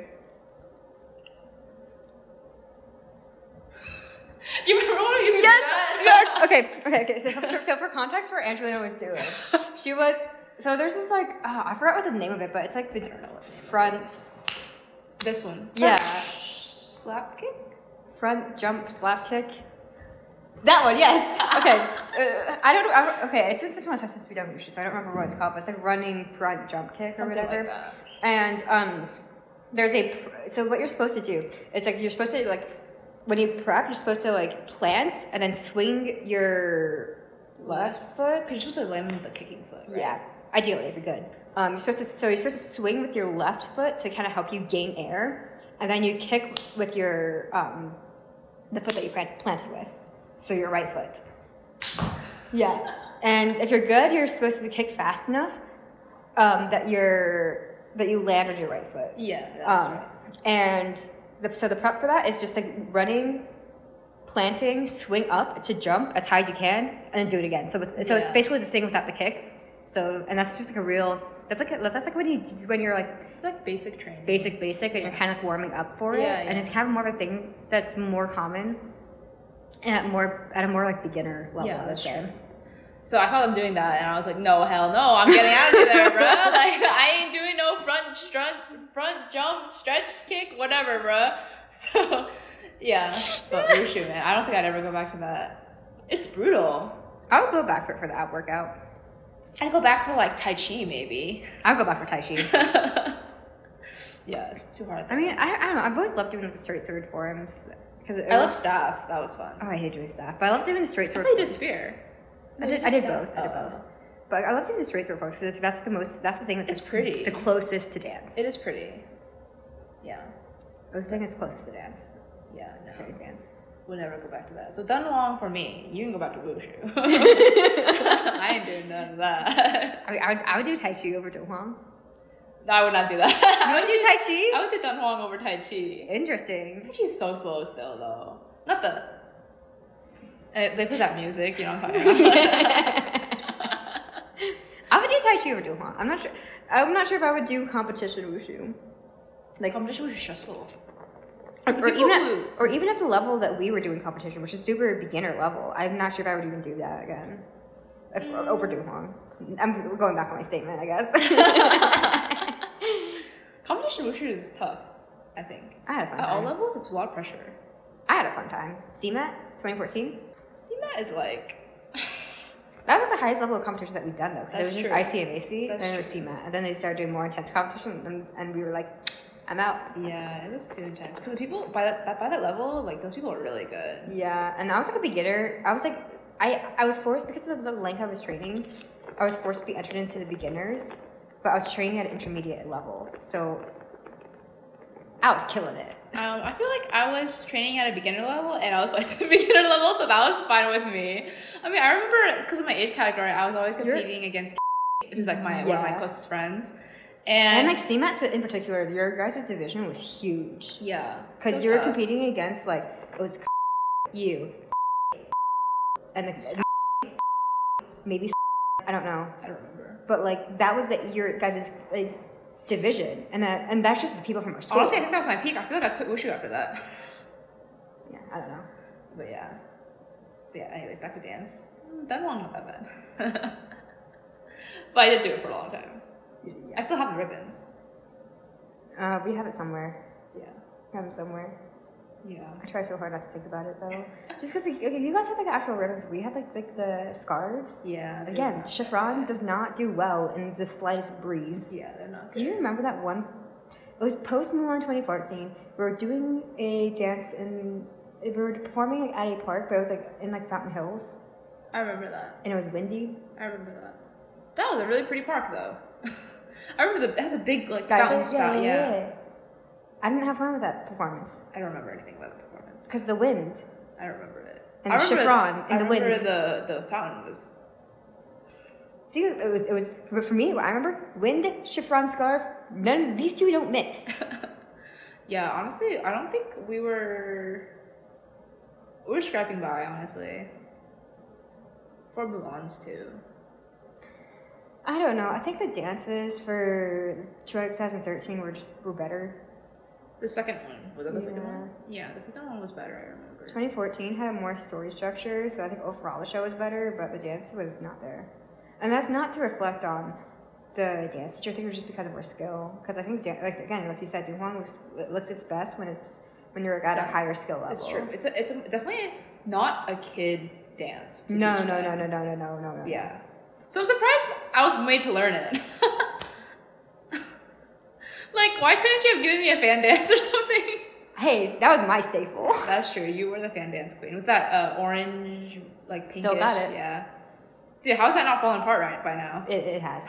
Do you remember when we used to do that? Yes. Okay. Okay. Okay. So, so, so for context, for Angelina was doing, she was. So there's this like oh, I forgot what the name of it, but it's like the I don't know what the name of it front This one. Yeah. Slap kick. front jump slap kick. That one, yes. Okay. Uh, I don't know. I don't, okay, it's been such a long time since we done wushu, so I don't remember what it's called. But it's like running front jump kick or Something whatever. like that. And um, there's a pr- so what you're supposed to do is like you're supposed to like when you prep, you're supposed to like plant and then swing your left foot. Because you're supposed to land with the kicking foot, right? Yeah, ideally if you're good. Um, you're supposed to so you're supposed to swing with your left foot to kind of help you gain air, and then you kick with your um, the foot that you plant- planted with, so your right foot. Yeah, and if you're good, you're supposed to kick fast enough um, that you're that you land on your right foot. Yeah, that's Um, right. And the, so the prep for that is just like running, planting, swing up to jump as high as you can, and then do it again. So with, so Yeah. it's basically the thing without the kick. So and that's just like a real. That's like a, that's like when you when you're like It's like basic training. basic basic and you're kind of like warming up for it, Yeah, and yeah. it's kind of more of a thing that's more common, and at more at a more like beginner level. Yeah, I would that's say. true. So I saw them doing that, and I was like, "No, hell no! I'm getting out of there, bro! Like, I ain't doing no front front front jump, stretch kick, whatever, bro." So, yeah, but wushu, man, I don't think I'd ever go back to that. It's brutal. I would go back for for the ab workout. I'd go back for like Tai Chi, maybe. I would go back for Tai Chi. Yeah, it's too hard. I mean, I, I don't know. I've always loved doing the straight sword forms because I love staff. That was fun. Oh, I hate doing staff, but I love doing the straight I sword. thought you did forms. spear. I did. I did staff. both. I did Oh. both. But I love doing the straight sword forms because that's the most. That's the thing that's It's the- pretty. The closest to dance. It is pretty. Yeah. It's the thing that's closest to dance. Yeah, no. Straight dance. We'll never go back to that. So Dunhuang for me. You can go back to wushu. I ain't doing none of that. I mean, I would, I would do Tai Chi over Dunhuang. No, I would not do that. You would do Tai Chi? I would do Dunhuang over Tai Chi. Interesting. Tai Chi is so slow still, though. Not the... Uh, they put that music, you know what I'm talking about. I would do Tai Chi over Dunhuang. I'm not sure. I'm not sure if I would do competition wushu. Like, competition was stressful. Or, The or people even at, who- or even at the level that we were doing competition, which is super beginner level. I'm not sure if I would even do that again. If, Mm. Over Dunhuang. I'm we're going back on my statement, I guess. Competition wushu is tough, I think. I had a fun At all time. levels, it's a lot of pressure. I had a fun time. C M A T twenty fourteen. C M A T is like... That was like the highest level of competition that we've done though. Because it was just true. I C and A C, That's then it was true. C M A T, and then they started doing more intense competition, and, and we were like, I'm out. Yeah, it was too intense. Because the people by that, that by that level, like those people are really good. Yeah, and I was like a beginner. I was like, I I was forced because of the length I was training. I was forced to be entered into the beginners, but I was training at intermediate level, so I was killing it. Um, I feel like I was training at a beginner level and I was placed at a beginner level, so that was fine with me. I mean, I remember because of my age category, I was always competing You're... against who's like my one of my Yeah. closest friends. And, And like C M A T in particular, your guys' division was huge. yeah, Because so you were tough. competing against like it was you and the maybe I don't know, I don't remember. but like that was the your guys' like division, and that and that's just the people from our school. Honestly, I think that was my peak. I feel like I quit Wushu after that. Yeah, I don't know. But yeah. But yeah, anyways, back to dance. That one not that bad. But I did do it for a long time. I still have the ribbons. Uh, we have it somewhere. Yeah. We have them somewhere. Yeah. I try so hard not to think about it though. Just because like, okay, you guys have like actual ribbons, we had like like the scarves. Yeah. they're Again, not- chiffon does not do well in the slightest breeze. Yeah, they're not Do good. you remember that one? It was post Mulan twenty fourteen. We were doing a dance in. We were performing like, at a park, but it was like in like Fountain Hills, I remember that. and it was windy. I remember that. That was a really pretty park though. I remember the it has a big like Guys, fountain yeah, spout. yeah, Yeah, yeah. I didn't have fun with that performance I don't remember anything about the performance. because the wind I don't remember it. and I the remember chiffon I and the wind. remember the the fountain was. See, it was it was but for me. I remember wind, chiffon scarf. None these two don't mix. Yeah, honestly, I don't think we were. We were scrapping by, honestly. For Mulan's too. I don't know. I think the dances for twenty thirteen were just were better. The second one was that the second Yeah. one? Yeah, the second one was better. I remember. twenty fourteen had a more story structure, so I think overall the show was better, but the dance was not there. And that's not to reflect on the dance teacher. I think it was just because of our skill. Because I think, dan- like again, like you said, Dunhuang looks it looks its best when it's when you're at a Yeah. higher skill level. It's true. It's a, it's a, definitely not a kid dance. to No, teach no, them. no, no, no, no, no, no, no. Yeah. So I'm surprised I was made to learn it. Like, why couldn't you have given me a fan dance or something? Hey, that was my staple. That's true. You were the fan dance queen with that uh, orange, like pinkish. Still got it. Yeah. Dude, how's that not falling apart right by now? It, it has.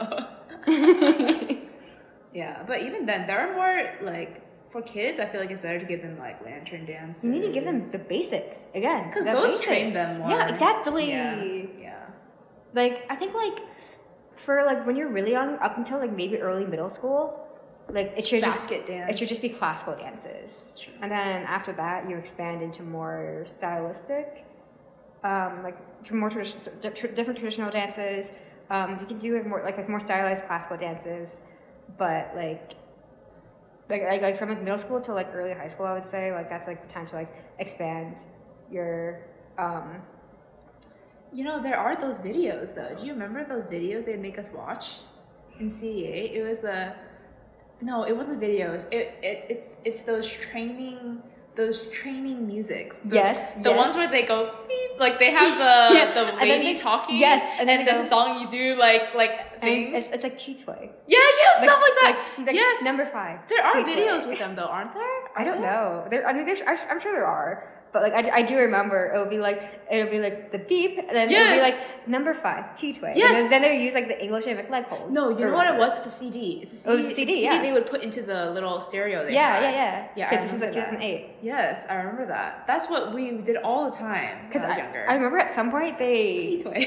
Yeah, but even then, there are more like for kids. I feel like it's better to give them like lantern dance. You need to give them the basics again. because the those basics. train them more. Yeah, exactly. Yeah. Yeah. Like I think like for like when you're really young, up until like maybe early middle school, like it should Basket just, dance. It should just be classical dances, True. and then after that you expand into more stylistic, um, like tr- more traditional, different traditional dances. Um, you can do it more like, like more stylized classical dances, but like. Like, like like from like middle school to like early high school, I would say like that's like the time to like expand your um You know, there are those videos though. Do you remember those videos they'd make us watch in C E A? It was the no, it wasn't videos. It, it it's it's those training those training musics. The, Yes, the yes. ones where they go beep, like they have the Yeah, the and then lady they- talking. yes, and and, then they there's go- a song you do like like and things. it's, it's like T-Toy. Yeah, yeah, stuff like that. Like, like yes, number five. there are T-Toy. videos with them though, aren't there? I don't Are there? know. There, I mean, there's, I- I'm sure there are, but like I, I do remember it would be like it would be like the beep, and then it would be Yes. like number five T-Toy. Yes. And then, then they would use like the English and leg hold. No, you or know what it whatever. was? It's a C D. It's a C D. Oh, it was a C D, It's a yeah. they would put into the little stereo they Yeah, had. yeah, yeah. Yeah, I Because this was like two remember thousand that. eight. Yes, I remember that. That's what we did all the time when Because I was I, younger. I remember at some point they T-Toy.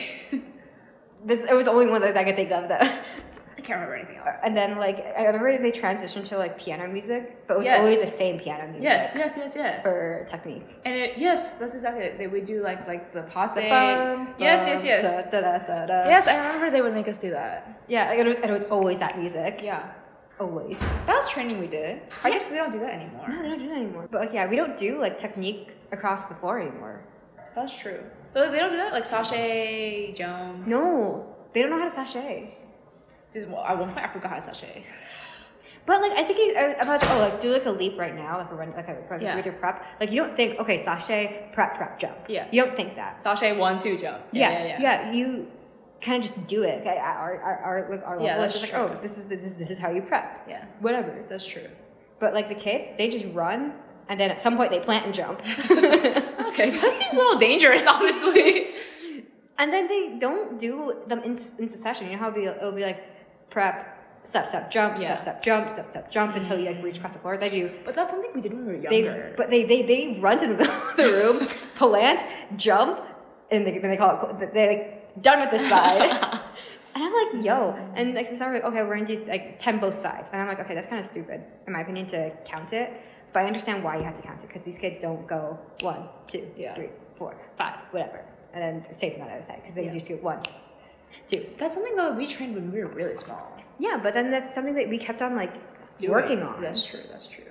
this it was the only one that I could think of though. I can't remember anything else. And then like I remember they transitioned to like piano music, but it was Yes. always the same piano music. Yes, yes, yes, yes. For technique. And it, yes, that's exactly it. They would do like like the pause. The bum, Yes, bum, yes, yes. Da, da, da, da, da. Yes, I remember they would make us do that. Yeah, like, it was, it was always that music. Yeah. Always. That was training we did. I guess they don't do that anymore. No, they don't do that anymore. But like, yeah, we don't do like technique across the floor anymore. That's true. So they don't do that like sachet, Joan. No, they don't know how to sachet. Just, well, at one point I forgot how to sachet. But like I think he, I, I was like, oh, like do like a leap right now, like a run, like a like Yeah. with your prep. Like you don't think, okay, sachet, prep, prep, jump. Yeah. You don't think that. Sachet one, two, jump. Yeah, Yeah, yeah, yeah. yeah. You kind of just do it. Okay, at our our our, like, our Yeah, level, it's that's just like, true. oh, this is this is this is how you prep. Yeah. Whatever. That's true. But like the kids, they just run, and then at some point they plant and jump. Okay, that seems a little dangerous, honestly. And then they don't do them in, in succession. You know how it'll be, it'll be like prep, step, step, jump, Yeah. step, step, jump, step, step, jump until you like reach across the floor. They do. But that's something we did when we were They, younger. but they, they, they run to the, the room, plant, jump, and they, then they call it. They're like done with this side. And I'm like, yo, and like some like, okay, we're gonna do like ten both sides, and I'm like, okay, that's kind of stupid in my opinion to count it, but I understand why you have to count it because these kids don't go one, two, Yeah. three, four, five, whatever, and then same thing on the other side because they Yeah. just do one, two. That's something that we trained when we were really small. Yeah, but then that's something that we kept on like Doing. working on. That's true. That's true.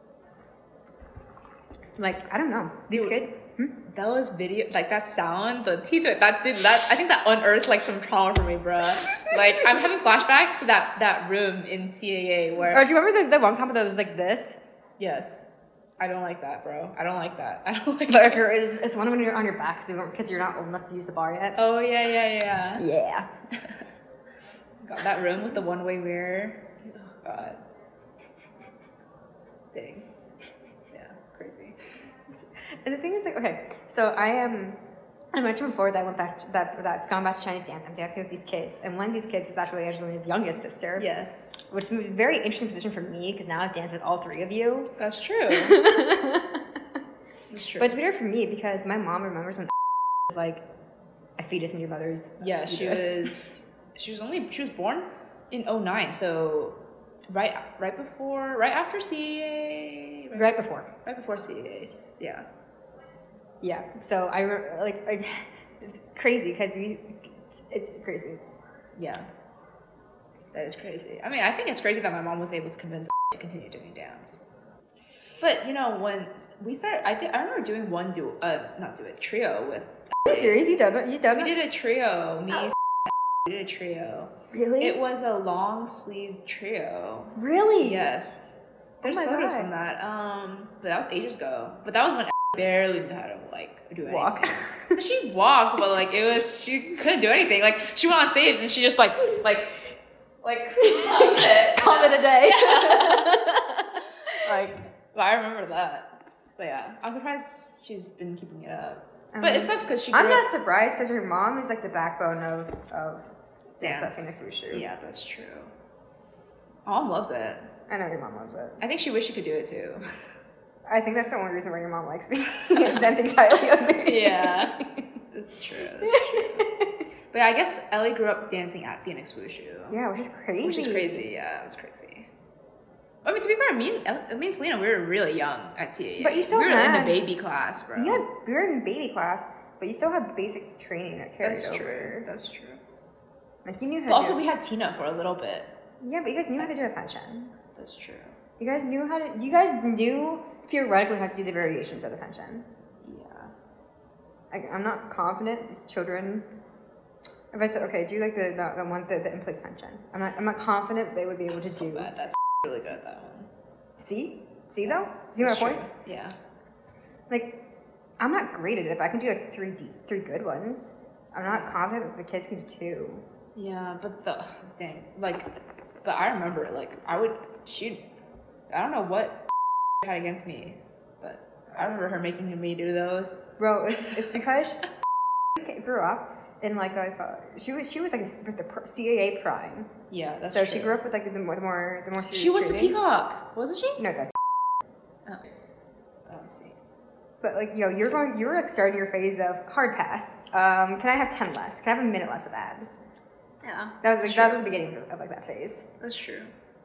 Like I don't know, these Dude. kids. Hmm? That was video, like that sound, the teeth, that did that. I think that unearthed like some trauma for me, bruh. Like I'm having flashbacks to that that room in C A A where. Or do you remember the, the one comment that was like this? Yes, I don't like that, bro. I don't like that. I don't like. But that. if you're, it's, it's one when you're on your back because you're not old enough to use the bar yet. Oh yeah, yeah, yeah. Yeah. God, that room with the one-way mirror. Oh God. Dang. Yeah, crazy. And the thing is, like, okay, so I am. I mentioned before that I went back to, that that gone back to Chinese dance. I'm dancing with these kids, and one of these kids is actually Angelina's youngest sister. Yes, Which is a very interesting position for me because now I've danced with all three of you. that's true. That's true. But it's weird for me because my mom remembers when was like a fetus in your mother's. yeah, she uterus. was. She was only. She was born in oh nine, so right, right before, right after C A A. Right before. Right before C A A. Yeah. Yeah. So I re- like like it's crazy because we. It's, it's crazy. Yeah. That is crazy. I mean, I think it's crazy that my mom was able to convince to continue doing dance. But you know, when we started, I think I remember doing one do uh not do it trio with. Are you serious? You done it? You done We it? did a trio. Me, Oh. we did a trio. Really? It was a long sleeve trio. Really? Yes. There's Oh my photos God. from that. Um, but that was ages ago. But that was when I barely knew how to like do anything. Walk. She walked, but like it was she couldn't do anything. Like she went on stage and she just like like like hugged it. Call it a day. Like but I remember that. But yeah, I'm surprised she's been keeping it up. But Um, it sucks because she grew I'm not up surprised because your mom is like the backbone of of dance at dance. Phoenix Wushu. Yeah, that's true. Mom loves it. I know your mom loves it. I think she wished she could do it too. I think that's the only reason why your mom likes me. And then thinks highly of me. Yeah, that's true. That's true. But yeah, I guess Ellie grew up dancing at Phoenix Wushu. Yeah, which is crazy. Which is crazy. Yeah, that's crazy. I mean, to be fair, me and, El- me and Selena, we were really young at T A A. But you still we were in the had- baby class, bro. You had we were in baby class, but you still have basic training that carried That's over. true. That's true. Like you knew how But to also, do we had Tina for a little bit. Yeah, but you guys knew how to do a function. That's true. You guys knew how to you guys knew theoretically how to do the variations of the function. Yeah. I, I'm not confident these children. If I said, okay, do like the the, the one the, the in place function, I'm not I'm not confident they would be able to So do. bad. That's really good at that one. See, see though, see my That's point? true. Yeah. Like, I'm not great at it, but I can do like three D, three good ones. I'm not confident that the kids can do two. Yeah, but the thing, like, but I remember, like, I would, she, I don't know what had against me, but I remember her making me do those. Bro, it's, it's because she grew up in like a she was she was like a, with the pr- C A A prime. Yeah, that's so true. she grew up with like the more the more the more serious She was the training. peacock, wasn't she? No, that's Oh, oh I see. but like yo, you're going you're like starting your phase of hard pass. Um, can I have ten less? Can I have a minute less of abs? Yeah, That was like that's that true. was the beginning of, of like that phase. That's true.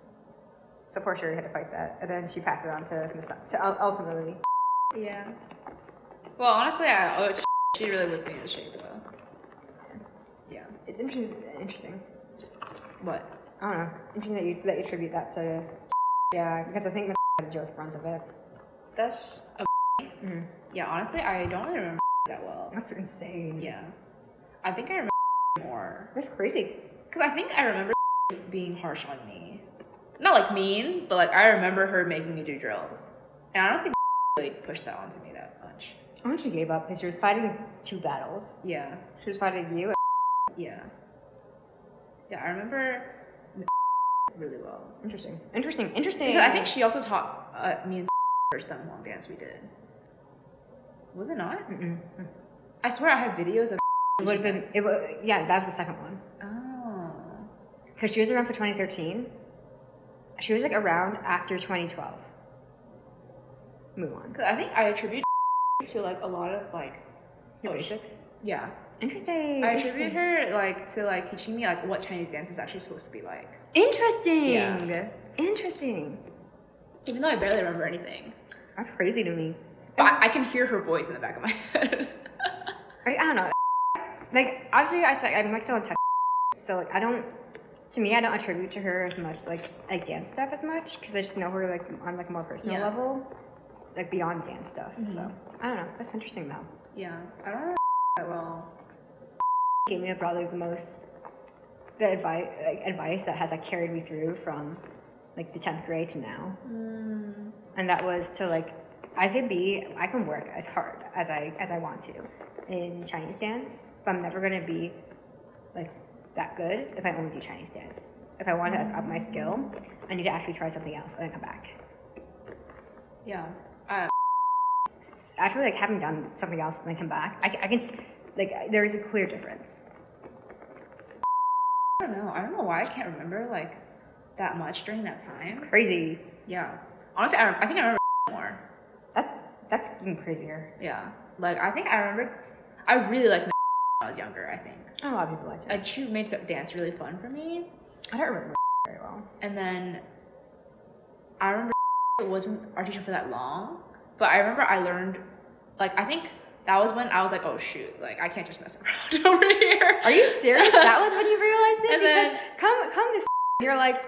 So poor Sherry had to fight that, and then she passed it on to to ul- ultimately. Yeah. Well, honestly, I oh, it's she really whipped me into shape though. Yeah. It's interesting. Interesting. What? I don't know. Interesting that you that you attribute that to. Yeah, because I think Miss had a joke front of it. That's a. Mm. Yeah, honestly, I don't really remember that well. That's insane. Yeah. I think I remember more. That's crazy. Because I think I remember being harsh on me. not like mean, but like I remember her making me do drills, and I don't think really pushed that onto me that much. I think she gave up because she was fighting two battles. Yeah, She was fighting you. yeah, yeah. I remember really well. Interesting. Interesting. Interesting. Because I think she also taught uh, me and first Long dance we did. Was it not? Mm-mm. I swear I have videos of. It would have been. It would, yeah, that was the second one. Oh. Because she was around for twenty thirteen. She was like around after twenty twelve. Move on. Because I think I attribute to like a lot of like. Your oh, basics. Yeah. Interesting. I attribute her like to like teaching me like what Chinese dance is actually supposed to be like. Interesting. Yeah. Interesting. Even though I barely remember anything. That's crazy to me. But I, I can hear her voice in the back of my head. I, I don't know. Like, obviously, I said I'm like still in touch. So like, I don't. To me, I don't attribute to her as much like like dance stuff as much because I just know her like on like a more personal Yeah. level, like beyond dance stuff. Mm-hmm. So I don't know. That's interesting though. Yeah. I don't know that well. Gave me probably the most the advice like, advice that has like carried me through from like the tenth grade to now, Mm. and that was to like I could be I can work as hard as I as I want to in Chinese dance, but I'm never gonna be like that good if I only do Chinese dance. If I want to up my skill, I need to actually try something else and then come back. Yeah. I, Actually, like having done something else and then come back, I, I can s- like there is a clear difference. I don't know. I don't know why I can't remember like that much during that It's time. crazy. Yeah. Honestly, I, rem- I think I remember more. That's that's even crazier. Yeah. Like I think I remember. I really liked when I was younger. I think A lot of people like it. like she made dance really fun for me. I don't remember very well. And then I remember it wasn't our teacher for that long, but I remember I learned, like, I think that was when I was like, oh shoot, like I can't just mess around over here. Are you serious? That was when you realized it? And because then- come come Miss you're like,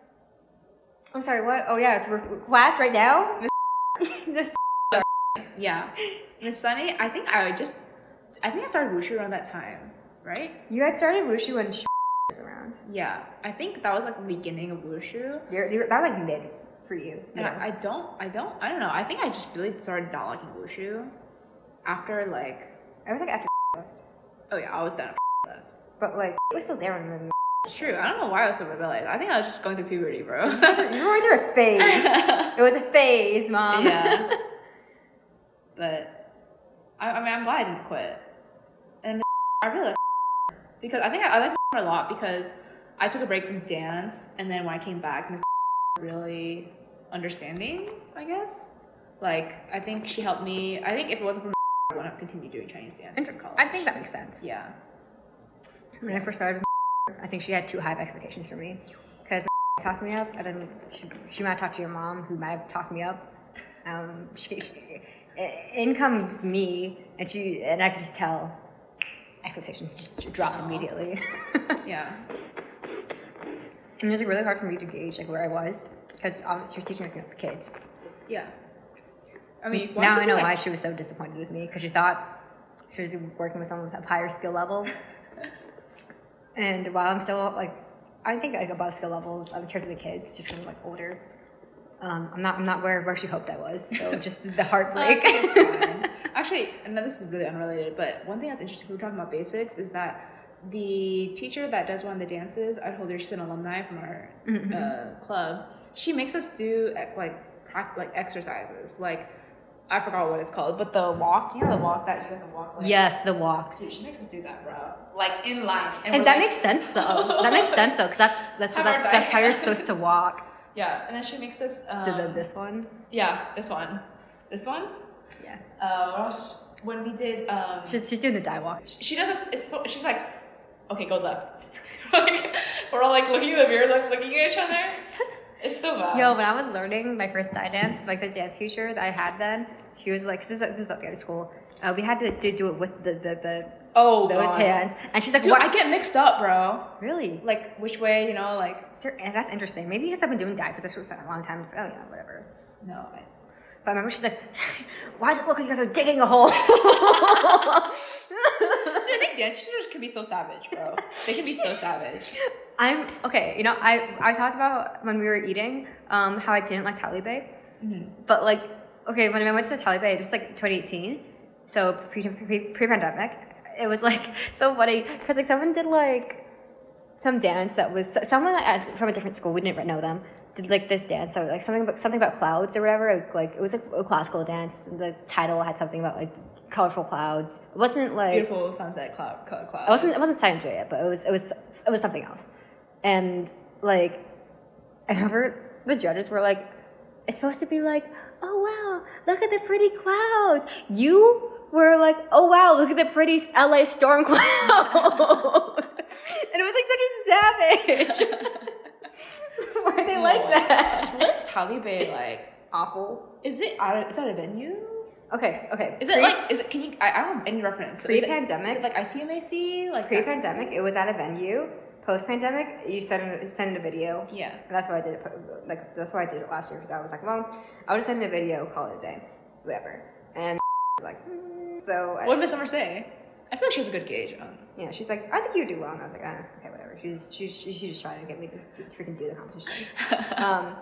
I'm sorry, what? Oh yeah, it's re- class right now. This Yeah, Miss Sunny. I think I just, I think I started wushu around that time, right? you had started wushu when she was around. Yeah, I think that was like the beginning of wushu. You're, you're that was like mid for you. you And know? I, I don't, I don't, I don't know. I think I just really started not liking wushu after like, I was like after left, oh yeah, I was done after left. but like it was still there when we It's true. I don't know why I was so rebellious. I think I was just going through puberty, bro. you were going through a phase. It was a phase, mom. Yeah. But I, I mean, I'm glad I didn't quit. And I really like because I think I, I like her a lot because I took a break from dance, and then when I came back, Miss really understanding, I guess. Like I think she helped me. I think if it wasn't for I wouldn't have continued doing Chinese dance in college. I think that makes sense. Yeah. When I first started, I think she had too high of expectations for me because talked me up, and then she, she might have talked to your mom, who might have talked me up. Um, she, she, in comes me, and she and I could just tell expectations just dropped Aw. immediately. Yeah. And it was like, really hard for me to gauge like where I was because obviously she was teaching like the kids. Yeah. I mean, why Now do I know people, why like, she was so disappointed with me because she thought she was working with someone with a higher skill level. And while I'm still like, I think like above skill levels in terms of the kids, just kind of like older. Um, I'm not. I'm not where, where she hoped I was. So just the heartbreak. Uh, that's fine. Actually, and this is really unrelated, but one thing that's interesting, we were talking about basics, is that the teacher that does one of the dances, I told her she's an alumni from our Mm-hmm. uh, club. She makes us do ec- like prac- like exercises, like I forgot what it's called, but the walk, you know, the walk that you have to walk. Like, Yes, the walks. Dude, she makes us do that, bro. Like in line, And we're that like- makes sense though. That makes sense though, because that's that's Have that, our that's how you're diagrams. supposed to walk. Yeah, and then she makes us. Um, The, the, this one. Yeah, this one, this one. Yeah. Uh, what else? When we did. Um, She's she's doing the die walk. she doesn't. It's so. She's like, okay, go left. Like we're all like looking in the mirror, like looking at each other. It's so bad. Yo, when I was learning my first die dance, like the dance teacher that I had then, she was like, "This is this is at the other school. Uh, we had to do, do it with the the, the Oh, those God. hands." And she's like, Dude, "What? I get mixed up, bro. really? Like which way, you know? Like Is there- and that's interesting. Maybe because I've been doing die position for a long time. It's like, oh yeah, whatever." It's- no. I, But I remember she's like, "Why does it look like you guys are digging a hole?" Dude, I think dance teachers can be so savage, bro. They can be so savage. I'm okay. You know, I I talked about when we were eating, um, how I didn't like Talibai, Mm-hmm. but like, okay, when I went to Talibai, this is like twenty eighteen, so pre pre pre pandemic, it was like so funny because like someone did like some dance that was someone at, from a different school. We didn't know them. Did like this dance, so like something about something about clouds or whatever. Like, like it was like a classical dance. And the title had something about like colorful clouds. It wasn't like Beautiful sunset cloud, cloud clouds. It wasn't it wasn't Silent J yet, but it was it was it was something else. And like I remember the judges were like, it's supposed to be like, oh wow, look at the pretty clouds. You were like, oh wow, look at the pretty L A storm cloud. And it was like such a savage. Why are they Oh like my that? gosh. What is Talibai like? Awful. Is it out of, is that a venue? Okay, okay. Is it Pre- like, is it, can you, I, I don't have any reference. So is it- Pre-pandemic? Is it like I C M A C? Like Pre-pandemic, it was at a venue. Post-pandemic, you send send a video. Yeah. And that's why I did it. Like that's why I did it last year because I was like, well, I'll just send a video, call it a day, whatever. And like, mm. so I, What did Miss Summer say? I feel like she has a good gauge on. yeah, she's like, I think you do well. And I was like, ah, okay, whatever. She's she's she, she just trying to get me to, to freaking do the competition. um,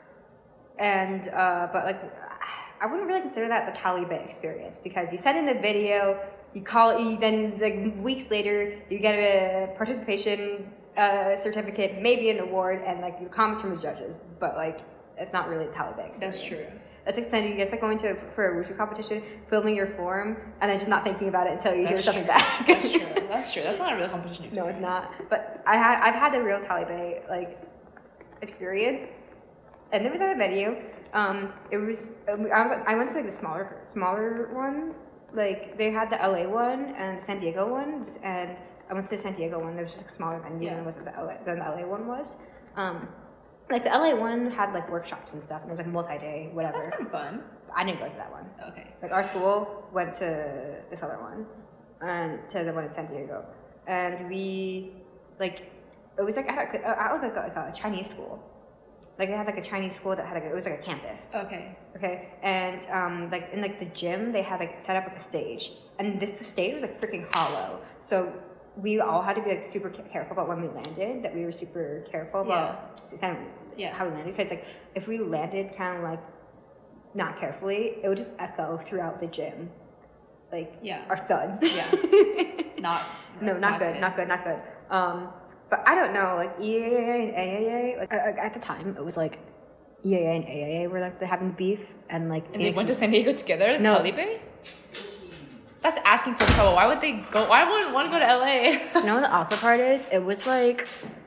and uh, but like, I wouldn't really consider that the Talibai experience because you send in the video, you call, you then like weeks later you get a participation uh, certificate, maybe an award, and like the comments from the judges. But like, it's not really the Talibai experience. That's true. That's extended. You guess like going to for a wushu competition, filming your form, and then just not thinking about it until you That's hear something true. back. That's true. That's true. That's not a real competition No, experience. it's not. But I ha- I've had a real Talibai like experience, and it was at a venue. Um, it was I, was, I went to like the smaller smaller one. Like they had the L A one and the San Diego one, and I went to the San Diego one. There was just a smaller venue Yeah. than was the L A, than the L A one was. Um, like the L A one had like workshops and stuff, and it was like multi-day, whatever. That's kind of fun. I didn't go to that one. Okay. Like our school went to this other one, and to the one in San Diego, and we like it was like at, a, at like, a, like a Chinese school, like they had like a Chinese school that had like it was like a campus. Okay. Okay, and um like in like the gym they had like set up like a stage, and this stage was like freaking hollow, so we all had to be like super careful about when we landed. That we were super careful about kind of Yeah. how we landed because like if we landed kind of like not carefully, it would just echo throughout the gym, like Yeah. our thuds. Yeah. Not. no, not, good, not good, not good. Um, but I don't know, like E A A and A A A. Like uh, at the time, it was like E A A and A A A were like they having beef, and like And they Phoenix- went to San Diego together? No. Talibai? That's asking for trouble. Why would they go? Why would one go to L A? You know what the awkward part is? It was like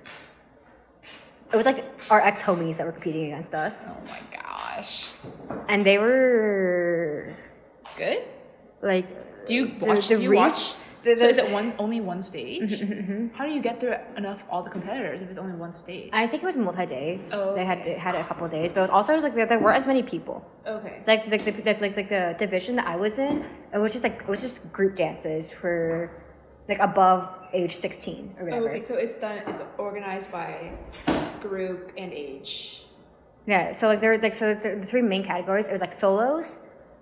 it was like our ex homies that were competing against us, Oh my gosh. and they were Good? like. Do you the- watch? the do you reach- watch? the- so the- is it one only one stage? How do you get through enough all the competitors if it's only one stage? I think it was multi-day. Oh, They had okay. it had it a couple of days, but it was also like there, there weren't as many people. Okay. Like like the like, like like the division that I was in, it was just like it was just group dances for like above age sixteen or whatever. Okay, so it's done. It's organized by group and age. Yeah, so like there were like so the, the three main categories. It was like solos,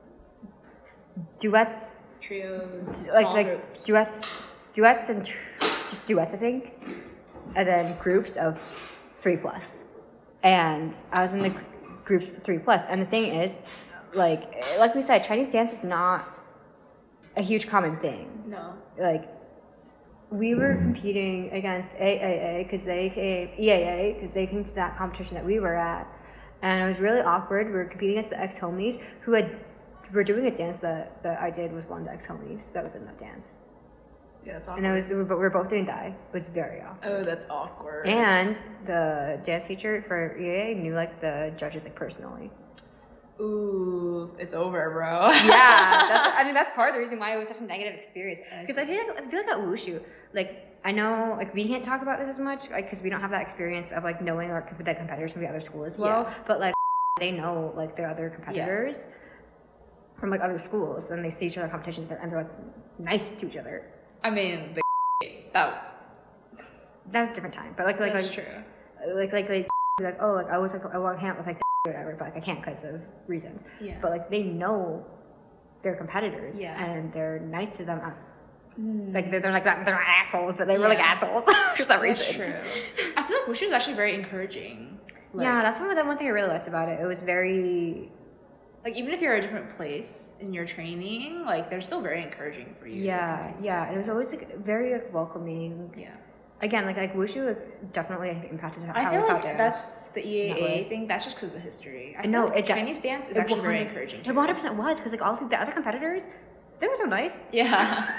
duets, Trios. like small like groups. duets, duets and tr- just duets, I think, and then groups of three plus. And I was in the gr- group three plus, and the thing is, like like we said, Chinese dance is not a huge common thing. No. Like we were competing against A A A because they came E A A because they came to that competition that we were at, and it was really awkward. We were competing against the ex homies who had were doing a dance that, that I did with one of the ex homies that was in that dance, Yeah, that's and awkward. it was but we were both doing Dai. It was very awkward. Oh, that's awkward. And the dance teacher for E A A knew like the judges like personally. Ooh, it's over, bro. Yeah, that's, I mean that's part of the reason why it was such a negative experience. Because I feel like I feel like at wushu, like I know like we can't talk about this as much, like because we don't have that experience of like knowing our the competitors from the other school as well. Yeah. But like they know like their other competitors from like other schools, and they see each other in competitions, and they're like nice to each other. I mean, the that That was a different time, but like like that's like, true. like like like like oh like I was like I well, I can't with like or whatever, but like I can't because of reasons. Yeah. But like they know their competitors, Yeah. and they're nice to them at Like they're, they're like they're not assholes, but they were Yeah. like assholes for some reason. That's true. I feel like wushu is actually very encouraging. Like, Yeah, that's one of the one thing I really liked about it. It was very like even if you're at a different place in your training, like they're still very encouraging for you. yeah, yeah. And it was always like very like welcoming. Yeah. Again, like like wushu like, definitely like, impacted how I we feel saw like dance. that's the E A That way. A thing. That's just because of the history. I I feel know, like it de- Chinese dance is it actually very one hundred encouraging. It too. one hundred percent was because like all the other competitors, they were so nice. Yeah.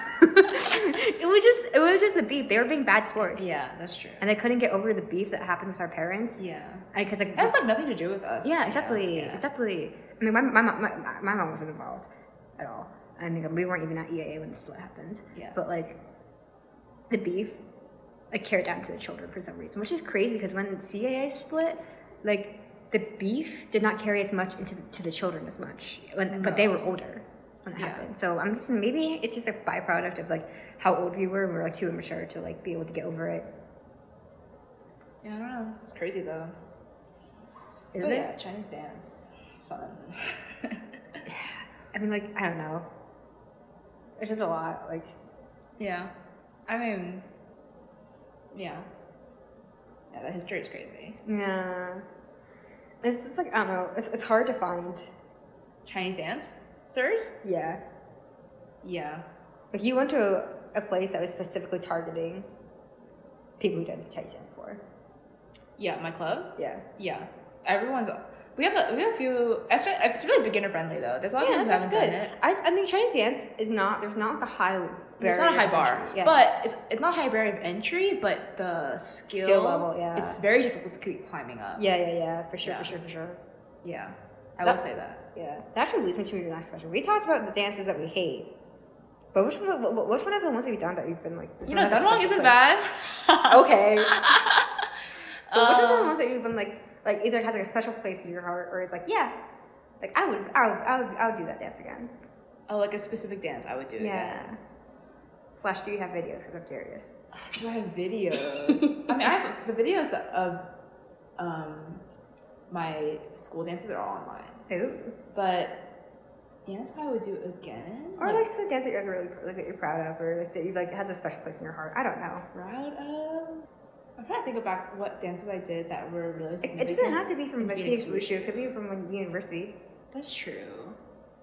it was just it was just the beef. They were being bad sports. Yeah, that's true. And they couldn't get over the beef that happened with our parents. Yeah. Because like That's like nothing to do with us. yeah, you exactly, know? Yeah. exactly. I mean, my my, my my my mom wasn't involved at all. I mean, we weren't even at E A A when the split happened. Yeah. But like, the beef, like carried down to the children for some reason, which is crazy because when C A A split, like the beef did not carry as much into the, to the children as much, when, but they were older when it Yeah. happened. So I'm just maybe it's just a byproduct of like how old we were and we were like too immature to like be able to get over it. Yeah, I don't know. It's crazy though. Isn't But it? yeah, Chinese dance, fun. I mean, like I don't know. It's just a lot. Like Yeah. I mean, yeah. Yeah, the history is crazy. yeah, it's just like I don't know. It's it's hard to find. Chinese dance? Sirs? Yeah. Yeah. Like you went to a, a place that was specifically targeting people who done Chinese dance before. Yeah, my club? Yeah. Yeah. Everyone's. We have a, we have a few. It's, it's really beginner friendly though. There's a lot of people who haven't done it. I, I mean, Chinese dance is not. There's not like a high. It's not a high barrier of bar, entry. Yeah. but it's it's not high barrier of entry, but the skill, Skill level, yeah. It's very difficult to keep climbing up. yeah, yeah, yeah, for sure, Yeah. for sure, for sure. Yeah. I That- will say that. Yeah, that actually leads me to your next question. We talked about the dances that we hate, but which one? wh- wh- Which one of the ones that you've done that you've been like? this You one know, has a Dunhuang special isn't place? bad. Okay. But which ones are the Um, ones that you've been like, like either has like a special place in your heart, or is like, yeah, like I would, I would, I would, I would do that dance again. Oh, like a specific dance I would do Yeah. again. Slash, do you have videos? Because I'm curious. Do I have videos? I mean, I have the videos of um, my school dances are all online. Ooh. But dance I would do again? Or like the dance that you're really like that you're proud of, or like that you like has a special place in your heart. I don't know. proud of? I'm trying to think about what dances I did that were really It, significant. it doesn't have to be from in like Phoenix Phoenix Wushu. It could be from like, university. That's true.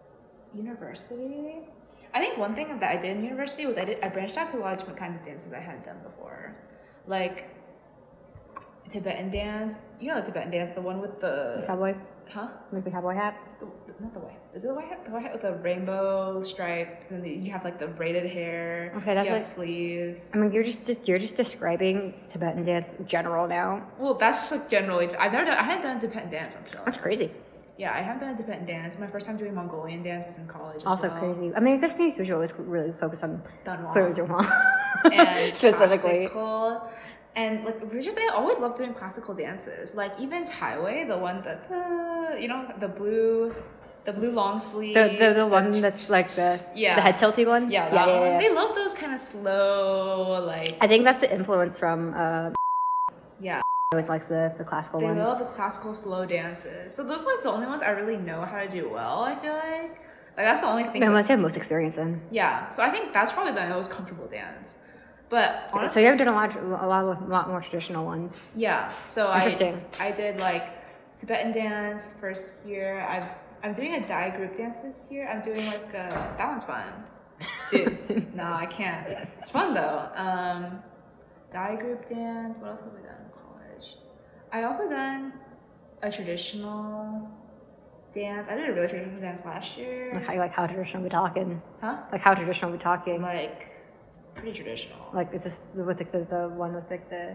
University? I think one thing that I did in university was I did I branched out to a lot of different kinds of dances I hadn't done before. Like Tibetan dance. You know the Tibetan dance, the one with the Cowboy, huh? like the cowboy hat. The, the- not the white. Is it the white hat? The white hat with the rainbow stripe, and then you have like the braided hair. Okay, that's you have like- sleeves. I mean, you're just, just you're just describing Tibetan dance in general now. Well, that's just like generally. I've never done. I hadn't done Tibetan dance. I'm sure. That's crazy. Yeah, I haven't done Tibetan dance. My first time doing Mongolian dance was in college. As Also well. crazy. I mean, because Phoenix Wushu always really focused on Dunhuang. clearly Dunhuang. and specifically. classical. And like we just I always loved doing classical dances. Like even Taiwei, the one that the you know the blue, the blue long sleeve. The, the the one that's like the Yeah. the head tilty one. yeah, that yeah, yeah, one. yeah. They love those kind of slow like I think that's the influence from. Uh, yeah. always likes the the classical They ones. love the classical slow dances. So those are like the only ones I really know how to do well. I feel like like that's the only thing. The ones you have most experience in. Yeah, so I think that's probably the most comfortable dance. But So honestly, you have done a lot, a lot, a lot more traditional ones. yeah. So Interesting. I I did like Tibetan dance first year. I've I'm doing a Dai group dance this year. I'm doing like a, that one's fun, dude. No, I can't. It's fun though. Um, Dai group dance. What else have I done in college? I also done a traditional dance. I did a really traditional dance last year. Like how, like how traditional we talking? Huh? Like how traditional we talking? Like pretty traditional. Like is this with like the, the one with like the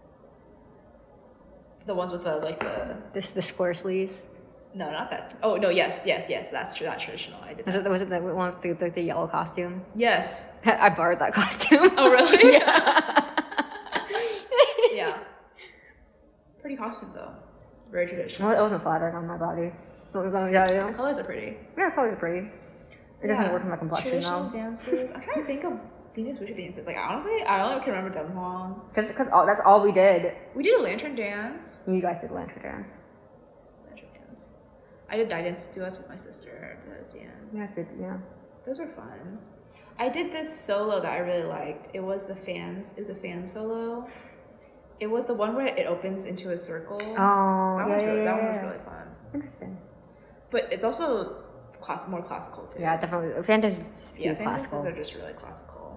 The ones with the like the this the square sleeves? no, not that. Oh no, yes, yes, yes. That's true. That's traditional. I did. Was That. it was it the one with the, the, the yellow costume? Yes. I borrowed that costume. Oh really? yeah. Yeah. Pretty costume though. Very traditional. Well, it wasn't flattering on my body. It was, um, yeah, The yeah. colors are pretty. Yeah, colors are pretty. It doesn't Yeah. work with my complexion Traditional though. dances. I'm trying to think of Phoenix Wushu dances. Like honestly, I only can remember Dunhuang. Because because all, that's all we did. We did a lantern dance. You guys did lantern dance. Lantern dance. I did Dai dance duets with my sister. That was the end. Yeah, I did, yeah. Those were fun. I did this solo that I really liked. It was the fans. It was a fan solo. It was the one where it opens into a circle. Oh, that yeah, was really, yeah, that one was yeah. really fun. Interesting. But it's also class, more classical too. Yeah, definitely. Fantasies Yeah, classical. fantasies are just really classical.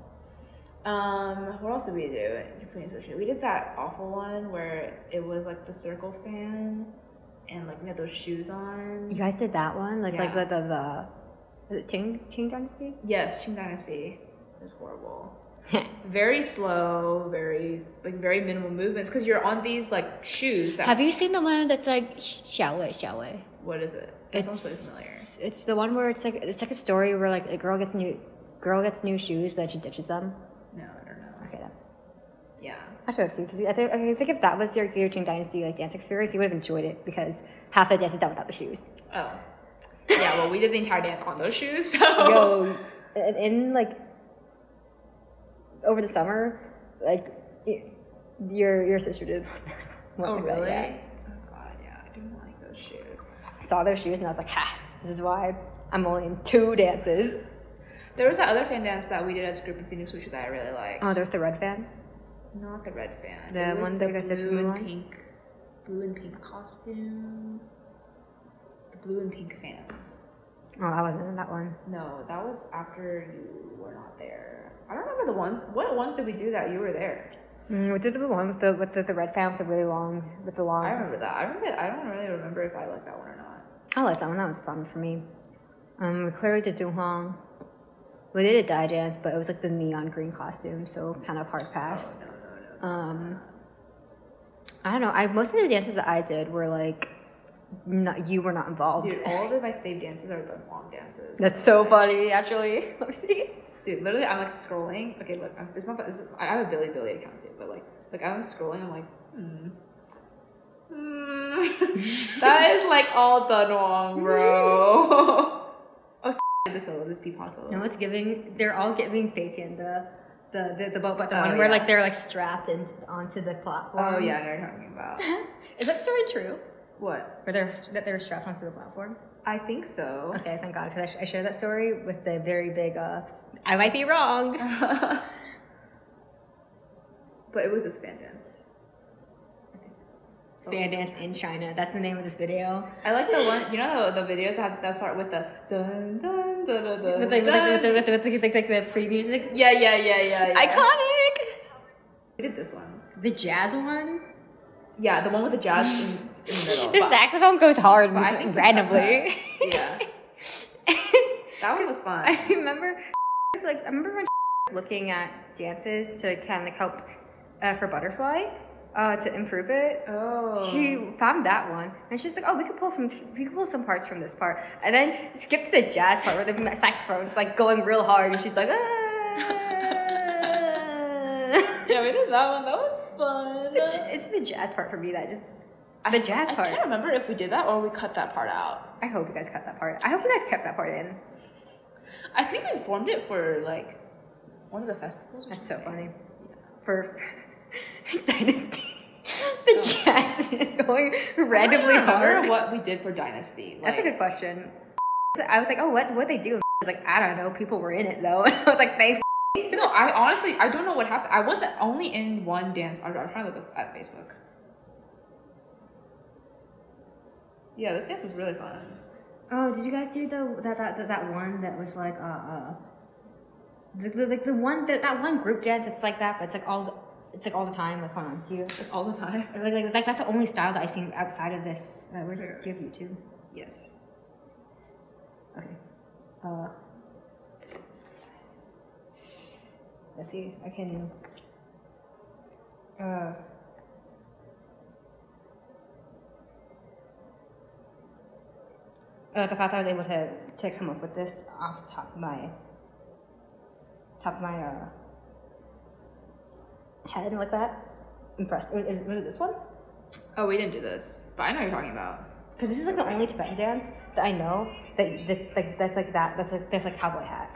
Um, what else did we do? We did that awful one where it was like the circle fan, and like we had those shoes on. You guys did that one, like like Yeah. the the, the was it Qing Qing Dynasty? Yes, Qing Dynasty. It was horrible. Very slow, very like very minimal movements because you're on these like shoes that. Have you seen the one that's like Xiao Wei Xiao Wei? What is it? That sounds really familiar. It's the one where it's like it's like a story where like a girl gets new girl gets new shoes but then she ditches them. No, I don't know. Okay then. Yeah. I should have seen because I think I think if that was your your Qing Dynasty like dance experience, you would have enjoyed it because half the dance is done without the shoes. Oh. Yeah. Well, we did the entire dance on those shoes. So. Yo, in, in like over the summer, like y- your your sister did. one Oh like that, really? yeah. Oh god, yeah. I don't like those shoes. I saw those shoes and I was like, ha, this is why I'm only in two dances. There was that other fan dance that we did as a group in Phoenix Wuxi that I really liked. Oh, there's the red fan. Not the red fan. The it was one the that you guys did blue from and Mulan? pink, blue and pink costume. The blue and pink fans. Oh, I wasn't in that one. No, that was after you were not there. I don't remember the ones. What ones did we do that you were there? Mm, we did the one with the with the, the red fan with the really long with the long. I remember that. I remember. I don't really remember if I liked that one or not. I liked that one. That was fun for me. Um, we clearly did Dunhuang. We did a dye dance, but it was like the neon green costume, so kind of hard pass. Oh, no, no, no. Um, I don't know. I most of the dances that I did were like, not, you were not involved. Dude, all of my saved dances are the long dances. That's so funny, actually. Let me see. Dude, literally, I'm like scrolling. Okay, look, I'm, it's not that. It's, I have a Billy Billy account too, but like, like I'm scrolling. I'm like, hmm. Hmm. That is like all done wrong, bro. Oh, this solo, this Peepaw solo. No, it's giving. They're all giving Feitian the, the the the boat, but the Oh, one where yeah. like they're like strapped in, onto the platform. Oh yeah, I know what you're talking about. Is that story true? What? Where they're that they're strapped onto the platform? I think so. Okay, thank God, because I, sh- I shared that story with the very big. uh I might be wrong. But it was this fan dance. Fan dance in China. That's the name of this video. I like the one. You know the, the videos that, that start with the dun dun dun dun dun. With the with the with the, with the, with the, with the, like the pre music. Yeah, yeah, yeah, yeah, yeah. Iconic. We did this one. The jazz one. Yeah, the one with the jazz in, in the middle. The But- saxophone goes hard but I think we cut randomly. that. Yeah, that one was fun. I remember, it's like I remember when looking at dances to kind of help uh, for Butterfly, uh, to improve it. Oh. She found that one, and she's like, "Oh, we could pull from we could pull some parts from this part," and then skip to the jazz part where the saxophone's like going real hard, and she's like, "Ah." Yeah, we did that one. That was fun. It's, it's the jazz part for me that just the jazz I part. can't remember if we did that or we cut that part out. I hope you guys cut that part. I hope you guys kept that part in. I think we formed it for like one of the festivals. Or That's so something. funny. For Dynasty. The Oh. jazz is going randomly I don't remember hard. what we did for Dynasty. That's a Like, good question. I was like, oh, what what they do? I was like, I don't know. People were in it though. And I was like, thanks. No, I honestly I don't know what happened. I wasn't only in one dance. I'm, I'm trying to look at Facebook. Yeah, this dance was really fun. Oh, did you guys do the that that that, that one that was like uh uh the, the like the one that that one group dance that's like that, but it's like all the, it's like all the time. Like, hold on, do you It's all the time. like like, like that's the only style that I seen outside of this? Uh, where's Where? do you have YouTube? Yes. Okay. Uh, let's see. I can. Uh. Uh, the fact that I was able to to come up with this off the top of my top of my uh, head like that. Impressed. Was, was was it this one? Oh, we didn't do this, but I know what you're talking about. Because this is like the only Tibetan dance that I know that that's like that's like that that's like that's like cowboy hat.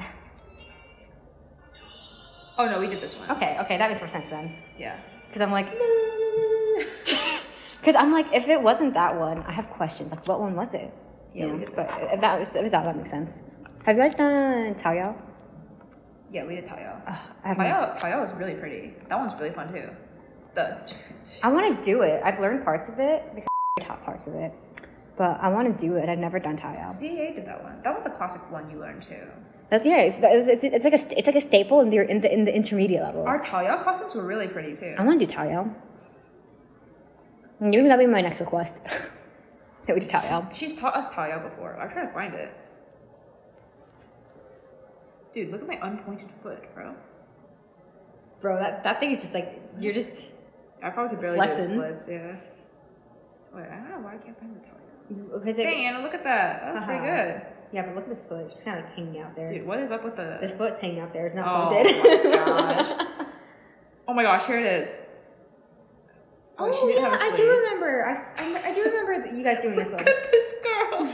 Oh no, we did this one. Okay, okay, that makes more sense then. Yeah. Because I'm like, because I'm like, if it wasn't that one, I have questions. Like, what one was it? Yeah, You we know, did but this one. if that was if that, that makes sense. Have you guys done Tao Yao? Yeah, we did Taiyao. Uh, I haven't- Taiyao, Taiyao is really pretty. That one's really fun too. The I want to do it. I've learned parts of it because I taught parts of it, but I want to do it. I've never done Taiyao. C A did that one. That one's a classic one you learned too. That's yeah. It's, it's, it's like a it's like a staple in the in the in the intermediate level. Our Taiyao costumes were really pretty too. I want to do Taiyao. Maybe that'll be my next request. That we do Taiyao. She's taught us Taiyao before. I'm trying to find it. Dude, look at my unpointed foot, bro. Bro, that, that thing is just like you're just. I probably could barely Flexing. do the splits, yeah. Wait, I don't know why I can't find the Taiyao. Because it, Dang, Anna, look at that. That was pretty Uh-huh. good. yeah, but look at this foot. It's just kind of like hanging out there. Dude, what is up with the... This foot's hanging out there. It's not Oh pointed. my gosh. Oh my gosh, here it is. Oh, Oh, she didn't yeah, have a I sleeve. do remember. I, I, I do remember that you guys doing this one. Look at this girl.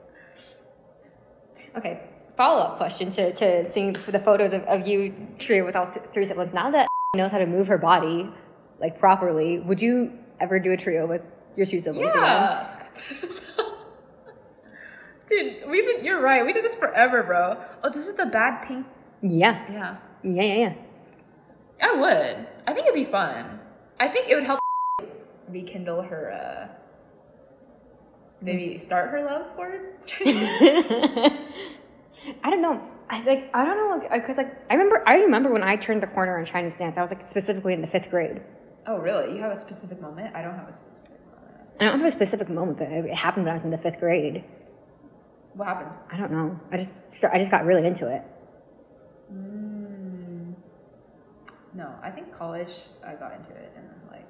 Okay, follow-up question to, to seeing the photos of, of you trio with all si- three siblings. Now that knows how to move her body, like, properly, would you ever do a trio with your two siblings again? Yeah. Dude, we've been, you're right. We did this forever, bro. Oh, this is the bad pink. Yeah. Yeah. Yeah, yeah, yeah. I would. I think it'd be fun. I think it would help rekindle her, uh, maybe start her love for Chinese. I don't know. I like I don't know because like I remember I remember when I turned the corner on Chinese dance. I was like specifically in the fifth grade. Oh, really? You have a specific moment? I don't have a specific moment. I don't have a specific moment, but it happened when I was in the fifth grade. What happened? I don't know. I just start, I just got really into it. Mm. No, I think college I got into it and then like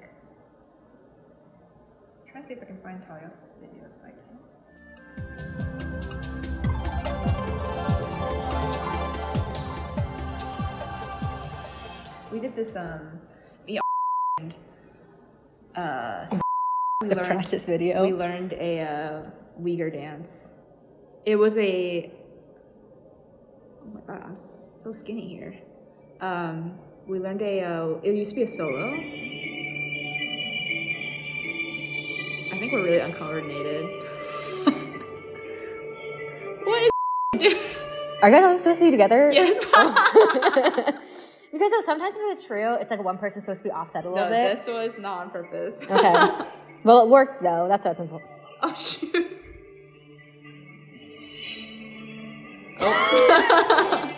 I'm trying to see if I can find Taiyao videos, but I can't. We did this um me and uh we The learned, practice video. we learned a uh, Uyghur dance. It was a oh my god, I'm so skinny here. Um, we learned a uh, it used to be a solo. I think we're really uncoordinated. What is doing? Are you guys all supposed to be together? Yes. Because though, sometimes with a trio, it's like one person's supposed to be offset a little No, bit. this was not on purpose. Okay. Well, it worked though. That's what's important. Oh shoot. Oh.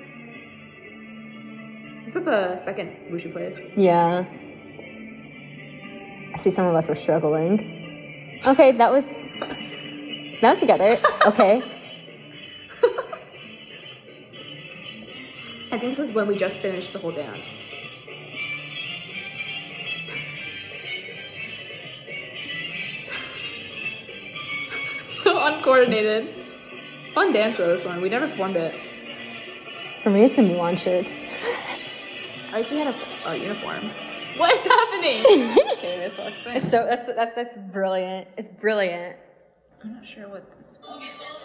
This is the second Wushu plays. Yeah. I see some of us were struggling. Okay, that was that was together. Okay. I think this is when we just finished the whole dance. So uncoordinated. Fun dance though, this one. We never performed it. For me, it's the Mulan shirts. At least we had a, a uniform. What is happening? Okay, that's what I was saying. It's so that's that's that's brilliant. It's brilliant. I'm not sure what this was.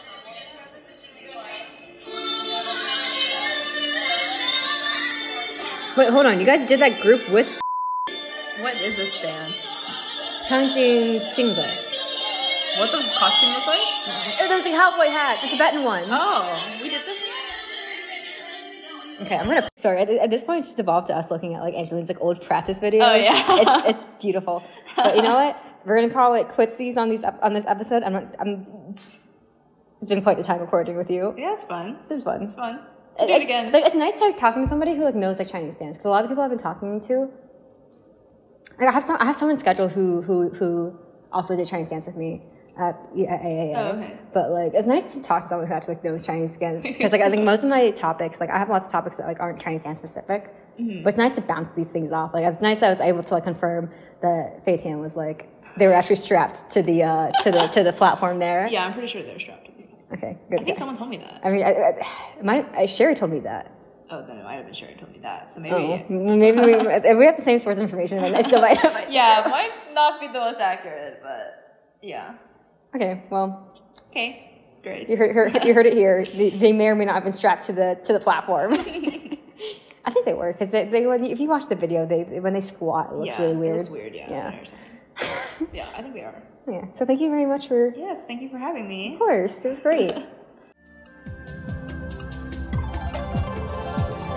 Wait, hold on. You guys did that group with What is this dance? counting Chingba. What the costume look like? Oh, there was a cowboy hat, the Tibetan one. Oh, we did this? Okay, I'm gonna. Sorry, at, at this point, it's just evolved to us looking at like Angeline's like old practice videos. Oh, yeah. it's it's beautiful. But you know what? We're gonna call it quitsies on these ep- on this episode. I'm not. I'm. It's been quite the time recording with you. Yeah, it's fun. This is fun. It's fun. It- Do it it- again. Like it's nice to like, talking to somebody who like knows like Chinese dance because a lot of people I've been talking to. Like I have some. I have someone scheduled who who who also did Chinese dance with me at A A A. Oh, okay. But like it's nice to talk to someone who actually like knows Chinese dance because like I think most of my topics like I have lots of topics that like aren't Chinese dance specific. Mm-hmm. But it's nice to bounce these things off. Like it's nice I was able to like confirm that Fei Tian was like they were actually strapped to the uh to the to the platform there. Yeah, I'm pretty sure they're strapped to me. Okay. Good. I think someone told me that. I mean, I, I, my, I, Sherry told me that. Oh, then it might have been Sherry told me that. So maybe. Oh, maybe we, if we have the same source of information, then I still might have. Yeah, it might not be the most accurate, but yeah. Okay, well, Okay, great. you heard, heard you heard it here. They, they may or may not have been strapped to the to the platform. I think they were because they, they when you, if you watch the video, they when they squat, it looks yeah, really weird. It looks weird, yeah. Yeah. Or something. Yeah, I think they are. Yeah. So thank you very much for. Yes, thank you for having me. Of course, it was great.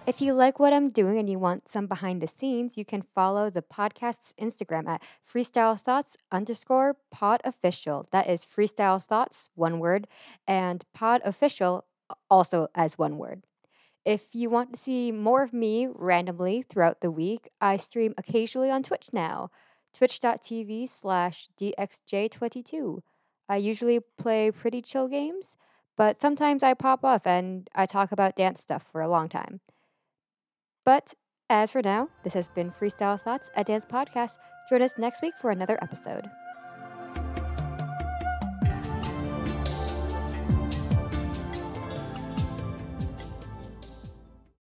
If you like what I'm doing and you want some behind the scenes, you can follow the podcast's Instagram at freestyle thoughts underscore pod official. That is freestyle thoughts, one word, and pod official also as one word. If you want to see more of me randomly throughout the week, I stream occasionally on Twitch now, twitch.tv slash dxj22. I usually play pretty chill games, but sometimes I pop off and I talk about dance stuff for a long time. But as for now, this has been Freestyle Thoughts, a dance podcast. Join us next week for another episode.